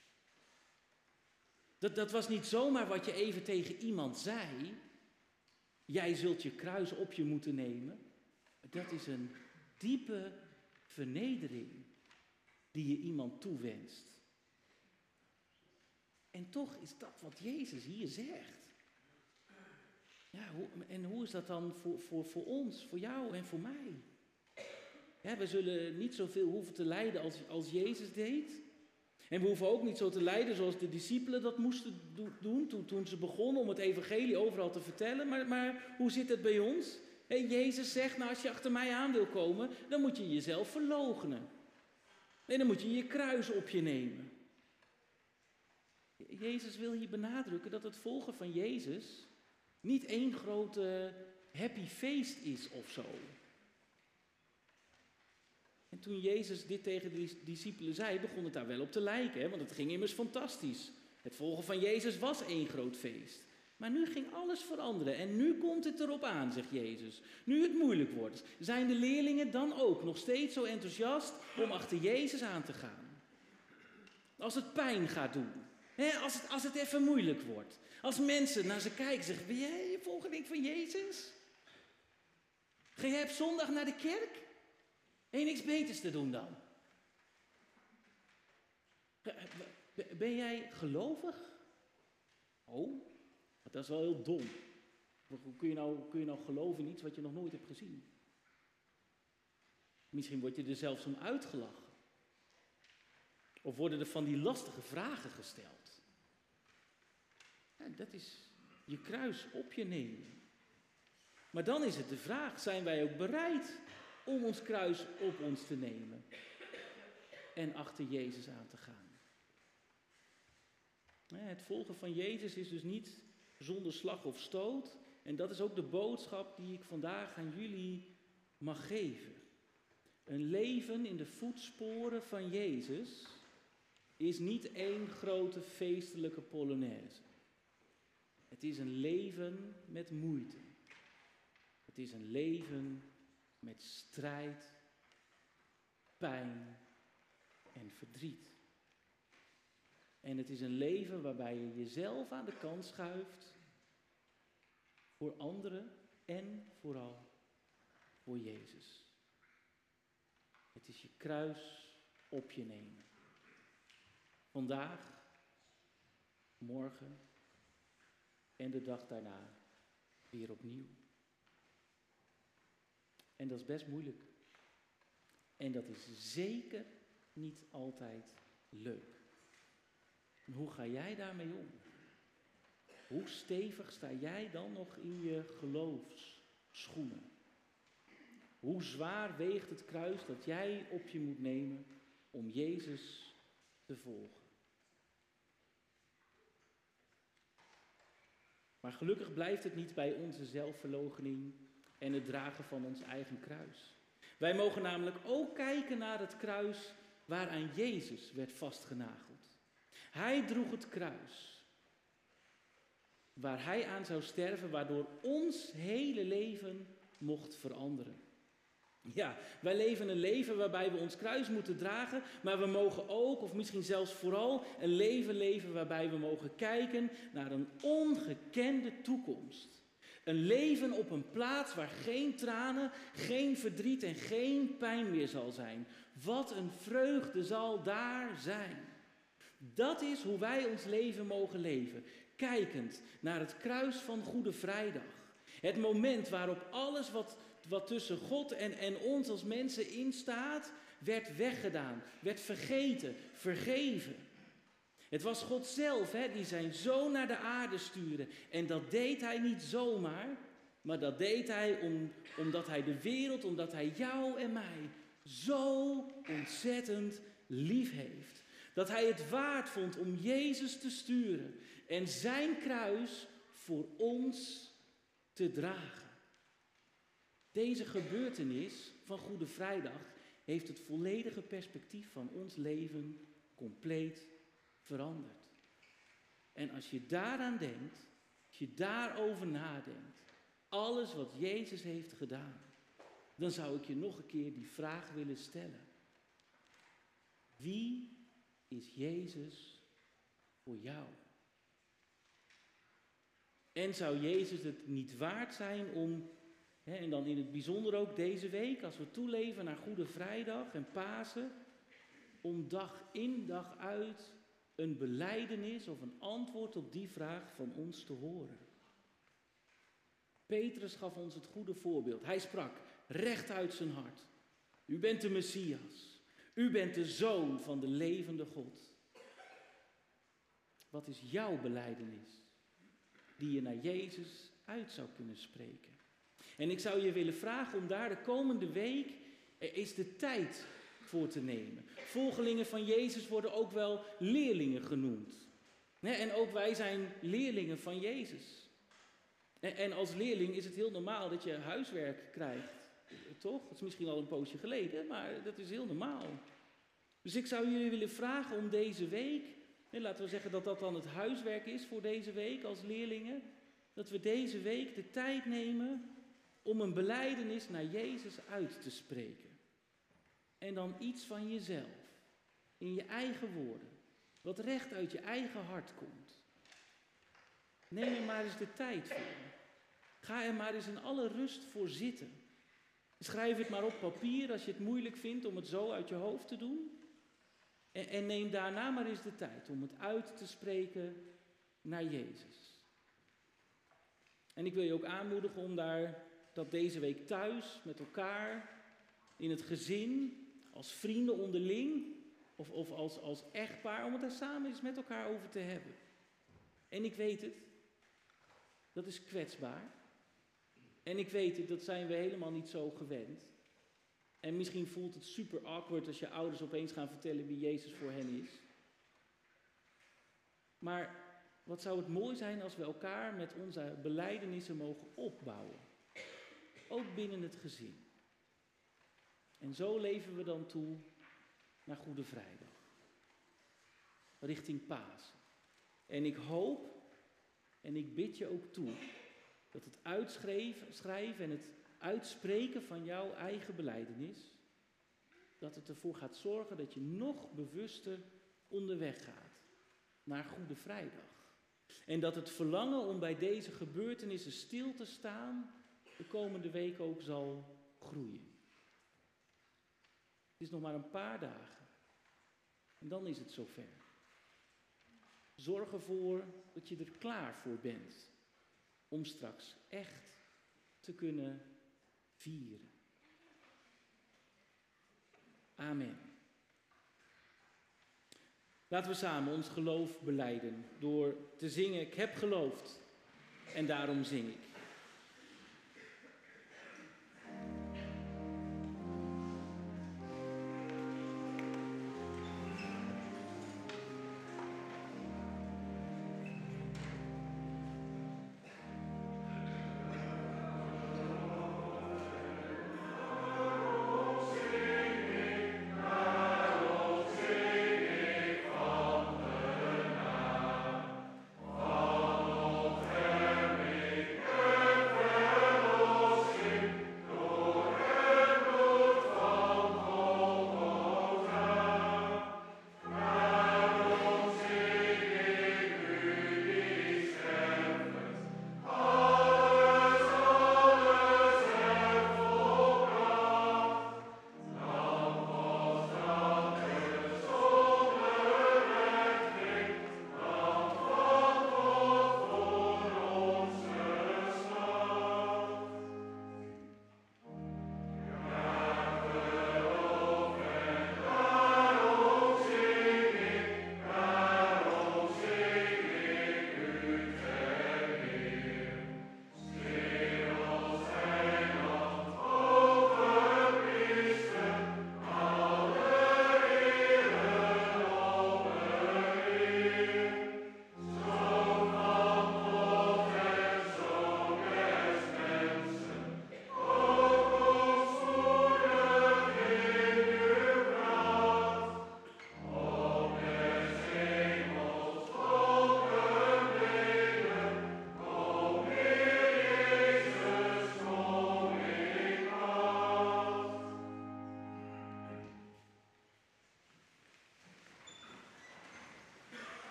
Speaker 3: Dat, dat was niet zomaar wat je even tegen iemand zei. Jij zult je kruis op je moeten nemen. Dat is een diepe vernedering die je iemand toewenst. En toch is dat wat Jezus hier zegt. Ja, hoe, en hoe is dat dan voor, voor, voor ons, voor jou en voor mij? Ja, we zullen niet zoveel hoeven te lijden als, als Jezus deed. En we hoeven ook niet zo te lijden zoals de discipelen dat moesten do- doen toen, toen ze begonnen om het evangelie overal te vertellen. Maar, maar hoe zit het bij ons? Hey, Jezus zegt, nou als je achter mij aan wil komen, dan moet je jezelf verloochenen. En dan moet je je kruis op je nemen. Jezus wil hier benadrukken dat het volgen van Jezus niet één grote happy feest is of zo. En toen Jezus dit tegen de discipelen zei, begon het daar wel op te lijken. Hè? Want het ging immers fantastisch. Het volgen van Jezus was één groot feest. Maar nu ging alles veranderen. En nu komt het erop aan, zegt Jezus. Nu het moeilijk wordt. Zijn de leerlingen dan ook nog steeds zo enthousiast om achter Jezus aan te gaan? Als het pijn gaat doen. Hè? Als, het, als het even moeilijk wordt. Als mensen naar ze kijken en zeggen, ben jij je volgeling van Jezus? Ga jij op zondag naar de kerk? Heb je niks beters te doen dan? Ben jij gelovig? Oh, dat is wel heel dom. Hoe kun je nou, kun je nou geloven in iets wat je nog nooit hebt gezien? Misschien word je er zelfs om uitgelachen. Of worden er van die lastige vragen gesteld. Ja, dat is je kruis op je nemen. Maar dan is het de vraag, zijn wij ook bereid om ons kruis op ons te nemen en achter Jezus aan te gaan? Het volgen van Jezus is dus niet zonder slag of stoot. En dat is ook de boodschap die ik vandaag aan jullie mag geven. Een leven in de voetsporen van Jezus is niet één grote feestelijke polonaise. Het is een leven met moeite. Het is een leven met strijd, pijn en verdriet. En het is een leven waarbij je jezelf aan de kant schuift voor anderen en vooral voor Jezus. Het is je kruis op je nemen. Vandaag, morgen en de dag daarna weer opnieuw. En dat is best moeilijk. En dat is zeker niet altijd leuk. En hoe ga jij daarmee om? Hoe stevig sta jij dan nog in je geloofsschoenen? Hoe zwaar weegt het kruis dat jij op je moet nemen om Jezus te volgen? Maar gelukkig blijft het niet bij onze zelfverloochening en het dragen van ons eigen kruis. Wij mogen namelijk ook kijken naar het kruis waaraan Jezus werd vastgenageld. Hij droeg het kruis waar hij aan zou sterven, waardoor ons hele leven mocht veranderen. Ja, wij leven een leven waarbij we ons kruis moeten dragen, maar we mogen ook, of misschien zelfs vooral, een leven leven waarbij we mogen kijken naar een ongekende toekomst. Een leven op een plaats waar geen tranen, geen verdriet en geen pijn meer zal zijn. Wat een vreugde zal daar zijn. Dat is hoe wij ons leven mogen leven. Kijkend naar het kruis van Goede Vrijdag. Het moment waarop alles wat, wat tussen God en, en ons als mensen instaat, werd weggedaan, werd vergeten, vergeven. Het was God zelf hè, die zijn zoon naar de aarde stuurde. En dat deed hij niet zomaar, maar dat deed hij om, omdat hij de wereld, omdat hij jou en mij zo ontzettend lief heeft. Dat hij het waard vond om Jezus te sturen en zijn kruis voor ons te dragen. Deze gebeurtenis van Goede Vrijdag heeft het volledige perspectief van ons leven compleet veranderd. En als je daaraan denkt, als je daarover nadenkt, alles wat Jezus heeft gedaan, dan zou ik je nog een keer die vraag willen stellen. Wie is Jezus voor jou? En zou Jezus het niet waard zijn om, hè, en dan in het bijzonder ook deze week, als we toeleven naar Goede Vrijdag en Pasen, om dag in dag uit een belijdenis of een antwoord op die vraag van ons te horen. Petrus gaf ons het goede voorbeeld. Hij sprak recht uit zijn hart. U bent de Messias. U bent de Zoon van de levende God. Wat is jouw belijdenis die je naar Jezus uit zou kunnen spreken? En ik zou je willen vragen om daar de komende week eens de tijd voor te nemen. Volgelingen van Jezus worden ook wel leerlingen genoemd. En ook wij zijn leerlingen van Jezus. En als leerling is het heel normaal dat je huiswerk krijgt. Toch? Dat is misschien al een poosje geleden, maar dat is heel normaal. Dus ik zou jullie willen vragen om deze week, laten we zeggen dat dat dan het huiswerk is voor deze week als leerlingen, dat we deze week de tijd nemen om een belijdenis naar Jezus uit te spreken. En dan iets van jezelf, in je eigen woorden, wat recht uit je eigen hart komt. Neem er maar eens de tijd voor. Ga er maar eens in alle rust voor zitten. Schrijf het maar op papier als je het moeilijk vindt om het zo uit je hoofd te doen. En, en neem daarna maar eens de tijd om het uit te spreken naar Jezus. En ik wil je ook aanmoedigen om daar dat deze week thuis met elkaar, in het gezin, als vrienden onderling of, of als, als echtpaar, om het daar samen eens met elkaar over te hebben. En ik weet het, dat is kwetsbaar. En ik weet het, dat zijn we helemaal niet zo gewend. En misschien voelt het super awkward als je ouders opeens gaan vertellen wie Jezus voor hen is. Maar wat zou het mooi zijn als we elkaar met onze belijdenissen mogen opbouwen. Ook binnen het gezin. En zo leven we dan toe naar Goede Vrijdag. Richting Pasen. En ik hoop en ik bid je ook toe dat het uitschrijven en het uitspreken van jouw eigen belijdenis, dat het ervoor gaat zorgen dat je nog bewuster onderweg gaat naar Goede Vrijdag. En dat het verlangen om bij deze gebeurtenissen stil te staan de komende week ook zal groeien. Het is nog maar een paar dagen. En dan is het zover. Zorg ervoor dat je er klaar voor bent. Om straks echt te kunnen vieren. Amen. Laten we samen ons geloof belijden door te zingen: ik heb geloofd en daarom zing ik.
Speaker 5: Van op hem ik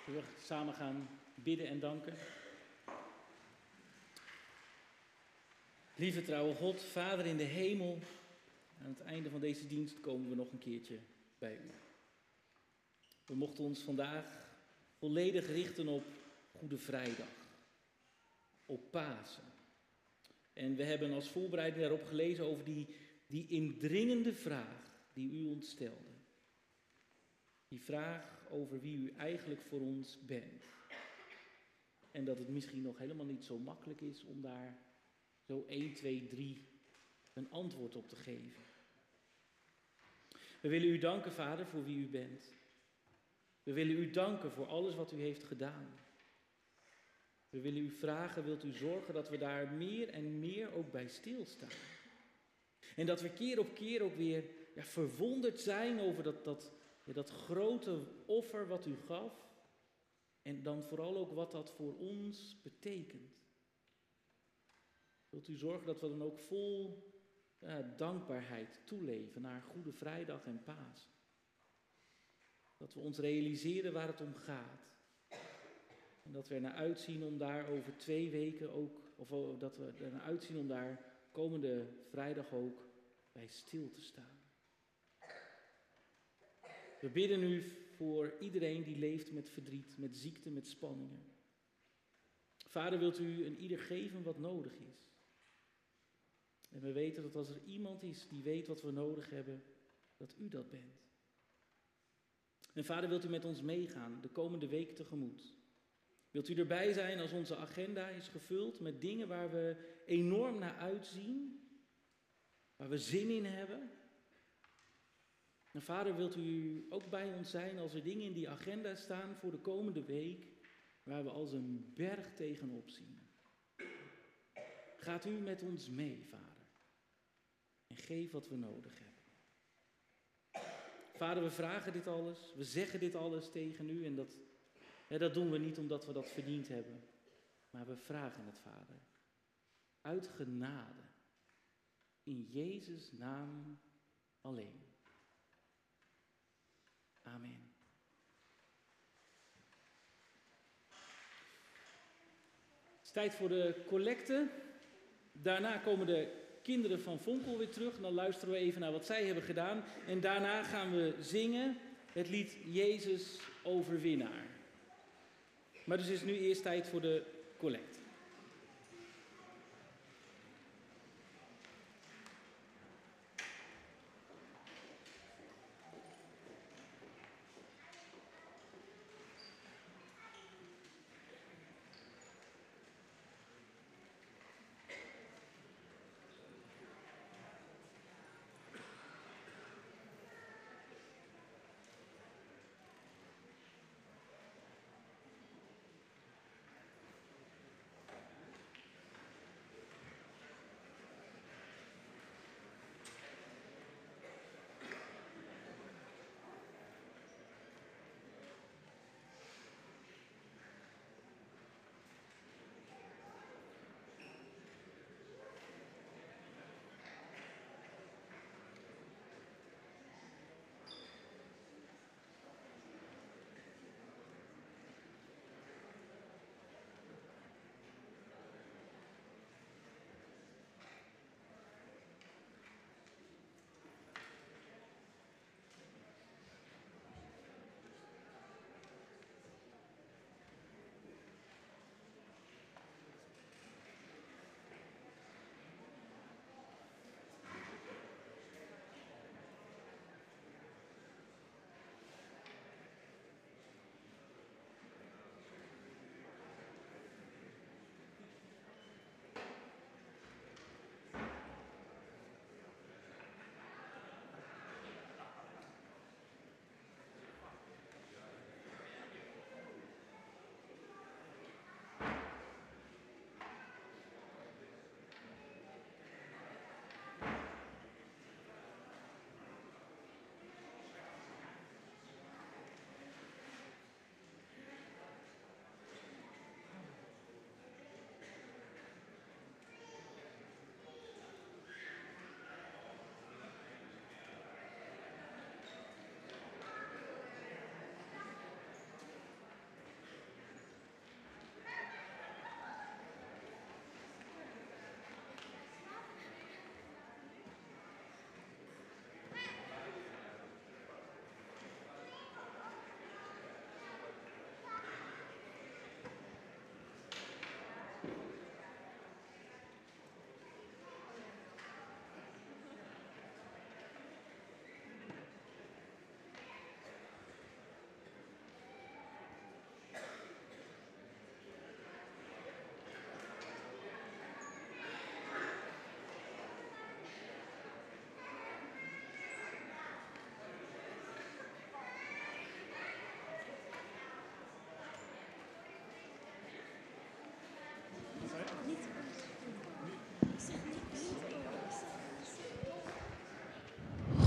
Speaker 3: Zullen we samen gaan bidden en danken? Lieve trouwe God, Vader in de hemel, aan het einde van deze dienst komen we nog een keertje bij u. We mochten ons vandaag volledig richten op Goede Vrijdag, op Pasen. En we hebben als voorbereiding daarop gelezen over die, die indringende vraag die u ons stelde. Die vraag over wie u eigenlijk voor ons bent. En dat het misschien nog helemaal niet zo makkelijk is om daar zo één, twee, drie een antwoord op te geven. We willen u danken, Vader, voor wie u bent. We willen u danken voor alles wat u heeft gedaan. We willen u vragen, wilt u zorgen dat we daar meer en meer ook bij stilstaan. En dat we keer op keer ook weer ja, verwonderd zijn over dat, dat, ja, dat grote offer wat u gaf. En dan vooral ook wat dat voor ons betekent. Wilt u zorgen dat we dan ook vol ja, dankbaarheid toeleven naar Goede Vrijdag en Paas. Dat we ons realiseren waar het om gaat. En dat we er naar uitzien om daar over twee weken ook, of dat we er naar uitzien om daar komende vrijdag ook bij stil te staan. We bidden u voor iedereen die leeft met verdriet, met ziekte, met spanningen. Vader, wilt u een ieder geven wat nodig is. En we weten dat als er iemand is die weet wat we nodig hebben, dat u dat bent. En Vader, wilt u met ons meegaan de komende week tegemoet? Wilt u erbij zijn als onze agenda is gevuld met dingen waar we enorm naar uitzien, waar we zin in hebben? En Vader, wilt u ook bij ons zijn als er dingen in die agenda staan voor de komende week, waar we als een berg tegenop zien? Gaat u met ons mee, Vader, en geef wat we nodig hebben. Vader, we vragen dit alles, we zeggen dit alles tegen u en dat, ja, dat doen we niet omdat we dat verdiend hebben. Maar we vragen het, Vader, uit genade, in Jezus' naam alleen. Amen. Het is tijd voor de collecte. Daarna komen de kinderen van Vonkel weer terug. En dan luisteren we even naar wat zij hebben gedaan. En daarna gaan we zingen het lied Jezus overwinnaar. Maar dus is nu eerst tijd voor de collecte.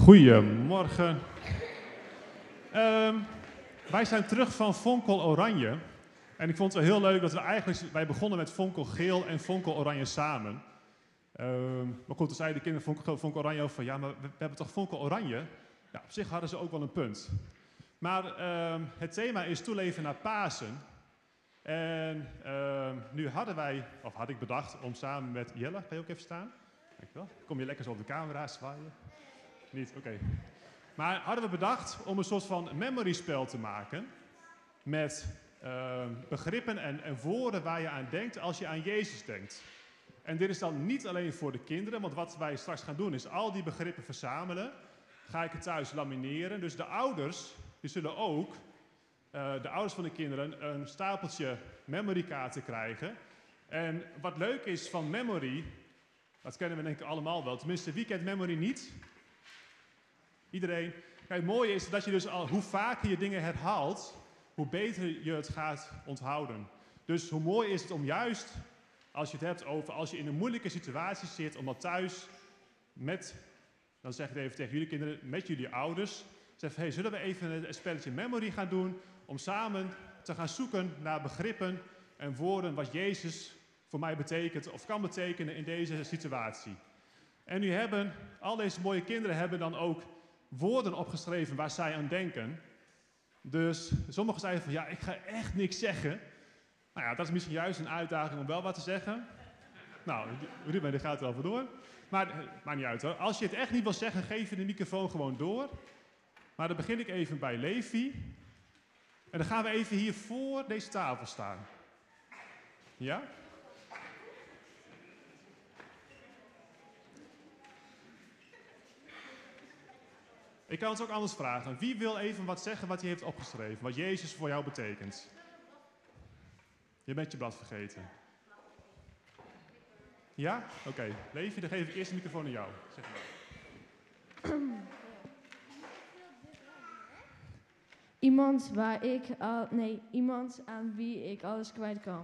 Speaker 5: Goedemorgen. Um, wij zijn terug van Vonkel Oranje. En ik vond het wel heel leuk dat we eigenlijk... Wij begonnen met Vonkel Geel en Vonkel Oranje samen. Um, maar goed, toen zeiden de kinderen Vonkel Geel, Vonkel Oranje over van... Ja, maar we, we hebben toch Vonkel Oranje? Ja, op zich hadden ze ook wel een punt. Maar um, het thema is toeleven naar Pasen. En um, nu hadden wij, of had ik bedacht om samen met Jelle... Ga je ook even staan? Dankjewel. Kom je lekker zo op de camera zwaaien? Niet? Oké. Okay. Maar hadden we bedacht om een soort van memory spel te maken... met uh, begrippen en, en woorden waar je aan denkt als je aan Jezus denkt. En dit is dan niet alleen voor de kinderen, want wat wij straks gaan doen is al die begrippen verzamelen. Ga ik het thuis lamineren. Dus de ouders, die zullen ook, uh, de ouders van de kinderen, een stapeltje memorykaarten krijgen. En wat leuk is van memory, dat kennen we denk ik allemaal wel. Tenminste, wie kent memory niet? Iedereen. Kijk, het mooie is dat je dus al, hoe vaker je dingen herhaalt, hoe beter je het gaat onthouden. Dus hoe mooi is het om juist, als je het hebt over, als je in een moeilijke situatie zit, om dat thuis met, dan zeg ik het even tegen jullie kinderen, met jullie ouders, zeg hey, zullen we even een spelletje memory gaan doen, om samen te gaan zoeken naar begrippen en woorden wat Jezus voor mij betekent, of kan betekenen in deze situatie. En nu hebben, al deze mooie kinderen hebben dan ook woorden opgeschreven waar zij aan denken. Dus sommigen zeiden van, ja, ik ga echt niks zeggen. Nou ja, dat is misschien juist een uitdaging om wel wat te zeggen. Nou, Ruben, die gaat er wel voor door. Maar, maakt niet uit hoor. Als je het echt niet wil zeggen, geef je de microfoon gewoon door. Maar dan begin ik even bij Levi. En dan gaan we even hier voor deze tafel staan. Ja? Ik kan het ook anders vragen. Wie wil even wat zeggen wat hij heeft opgeschreven? Wat Jezus voor jou betekent? Je bent je blad vergeten. Ja? Oké. Okay. Levi, dan geef ik eerst de microfoon aan jou. Zeg maar.
Speaker 7: Iemand waar ik al, nee, iemand aan wie ik alles kwijt kan.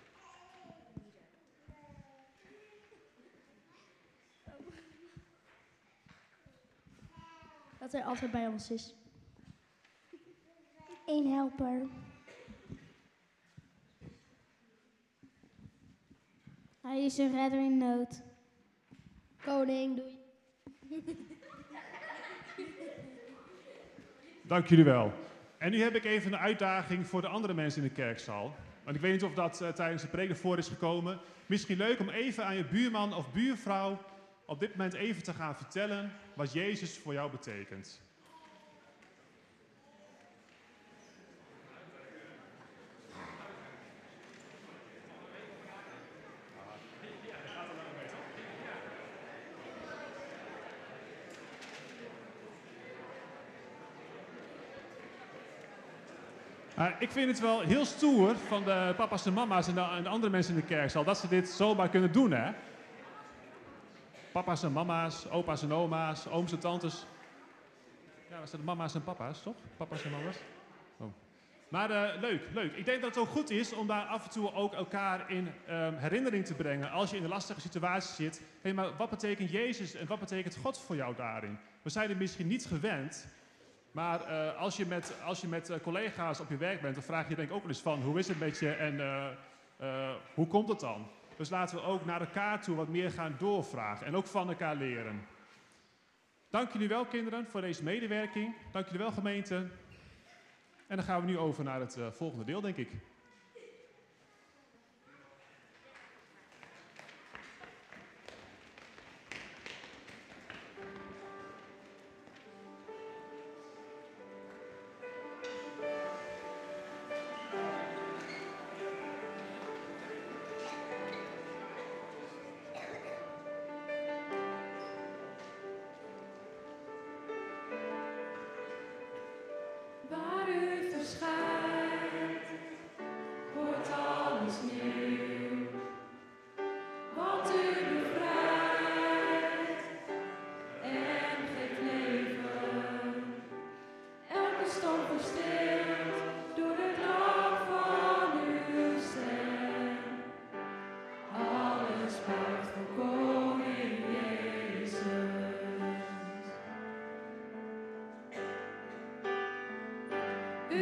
Speaker 4: Dat hij altijd bij ons is. Eén helper. Hij is een redder in nood. Koning, doei.
Speaker 5: Dank jullie wel. En nu heb ik even een uitdaging voor de andere mensen in de kerkzaal. Want ik weet niet of dat uh, tijdens de preek naar voren is gekomen. Misschien leuk om even aan je buurman of buurvrouw op dit moment even te gaan vertellen wat Jezus voor jou betekent. Uh, ik vind het wel heel stoer van de papa's en mama's en de, en de andere mensen in de kerkzaal dat ze dit zomaar kunnen doen, hè? Papa's en mama's, opa's en oma's, ooms en tantes. Ja, dat zijn de mama's en papa's, toch? Papa's en mama's. Oh. Maar uh, leuk, leuk. Ik denk dat het ook goed is om daar af en toe ook elkaar in um, herinnering te brengen. Als je in een lastige situatie zit. Hé, hey, maar wat betekent Jezus en wat betekent God voor jou daarin? We zijn er misschien niet gewend. Maar uh, als je met, als je met uh, collega's op je werk bent, dan vraag je denk ik ook wel eens van, hoe is het met je en uh, uh, hoe komt het dan? Dus laten we ook naar elkaar toe wat meer gaan doorvragen en ook van elkaar leren. Dank jullie wel kinderen voor deze medewerking. Dank jullie wel gemeente. En dan gaan we nu over naar het uh, volgende deel denk ik.
Speaker 8: Waar u verschijnt,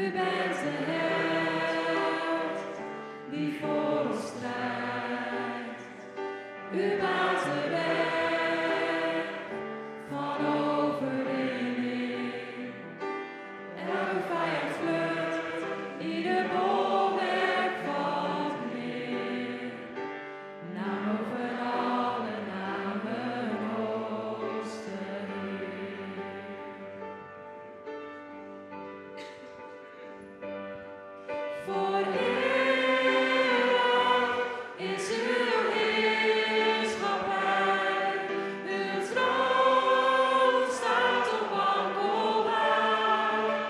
Speaker 8: U bent de held die voor ons strijdt. U baant de weg van overwinning. Elke vijand vlucht, ieder bolwerk valt neer. Naam over alle namen, hoogste Heer. Voor eeuwig is uw heerschappij, uw troon staat op wankelbaar.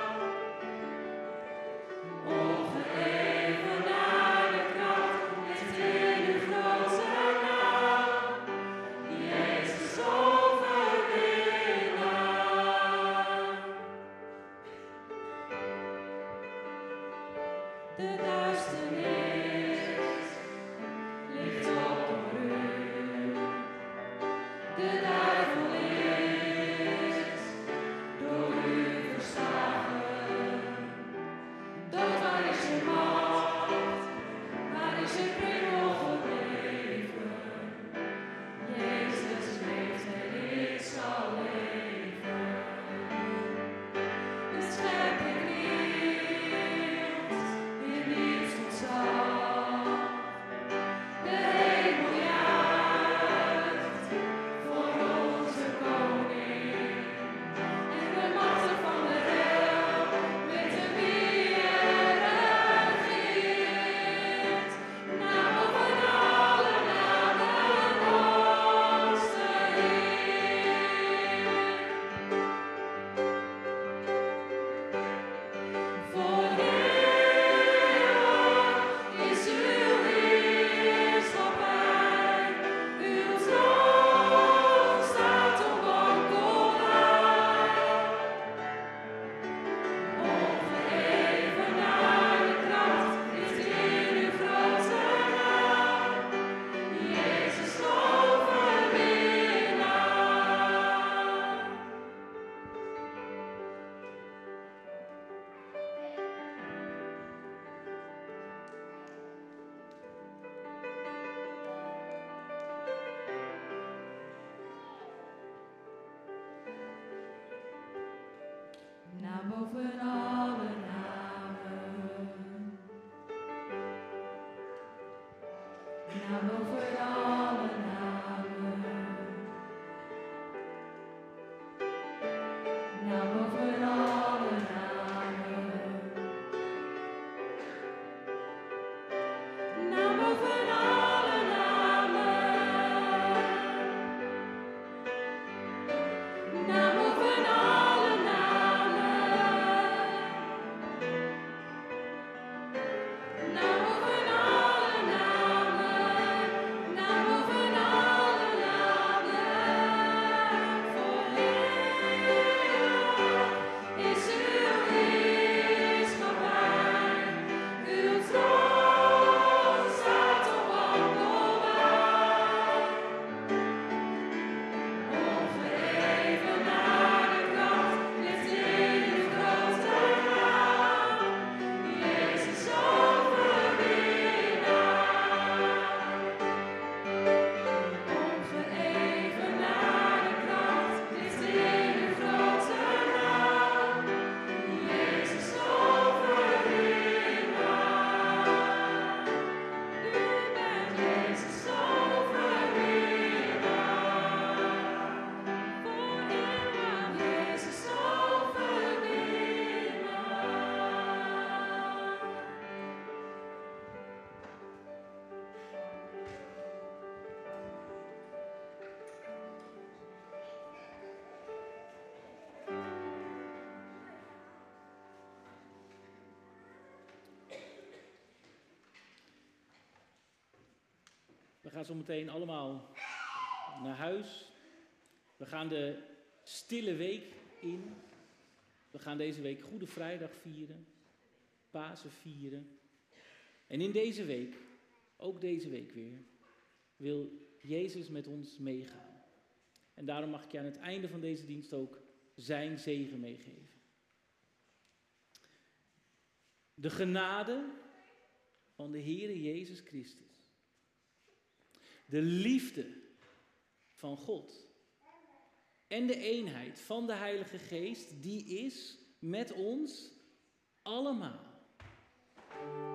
Speaker 8: Ongeëvenaarde kracht ligt in uw grote naam, Jezus overwinnaar. De duisternis ligt op door u. De duivel is door u verslagen. Dood, waar is je macht? Waar is je prikkel gebleven? Jezus leeft en ik zal leven. De schepping knielt in diepst ontzag. De hemel juicht voor onze koning. En de machten van de hel weten wie er regeert. Naam boven alle namen, hoogste Heer. Voor eeuwig is uw heerschappij, uw troon staat onwankelbaar. Ongeëvenaarde kracht ligt in uw grote naam, Jezus overwinnaar. Naam boven alle namen. Naam boven alle namen. Naam boven alle namen. Naam boven alle namen. Naam boven alle namen. Naam boven alle namen. Naam boven alle namen. Voor eeuwig is uw heerschappij. Uw troon staat onwankelbaar. Ongeëvenaarde kracht ligt in uw grote naam, Jezus overwinnaar. Ongeëvenaarde kracht ligt in uw grote naam, Jezus overwinnaar. U bent Jezus overwinnaar. Voor eeuwig Jezus
Speaker 3: We gaan zo meteen allemaal naar huis. We gaan de stille week in. We gaan deze week Goede Vrijdag vieren. Pasen vieren. En in deze week, ook deze week weer, wil Jezus met ons meegaan. En daarom mag ik je aan het einde van deze dienst ook zijn zegen meegeven. de genade van de Heere Jezus Christus, de liefde van God en de eenheid van de Heilige Geest, die is met ons allemaal.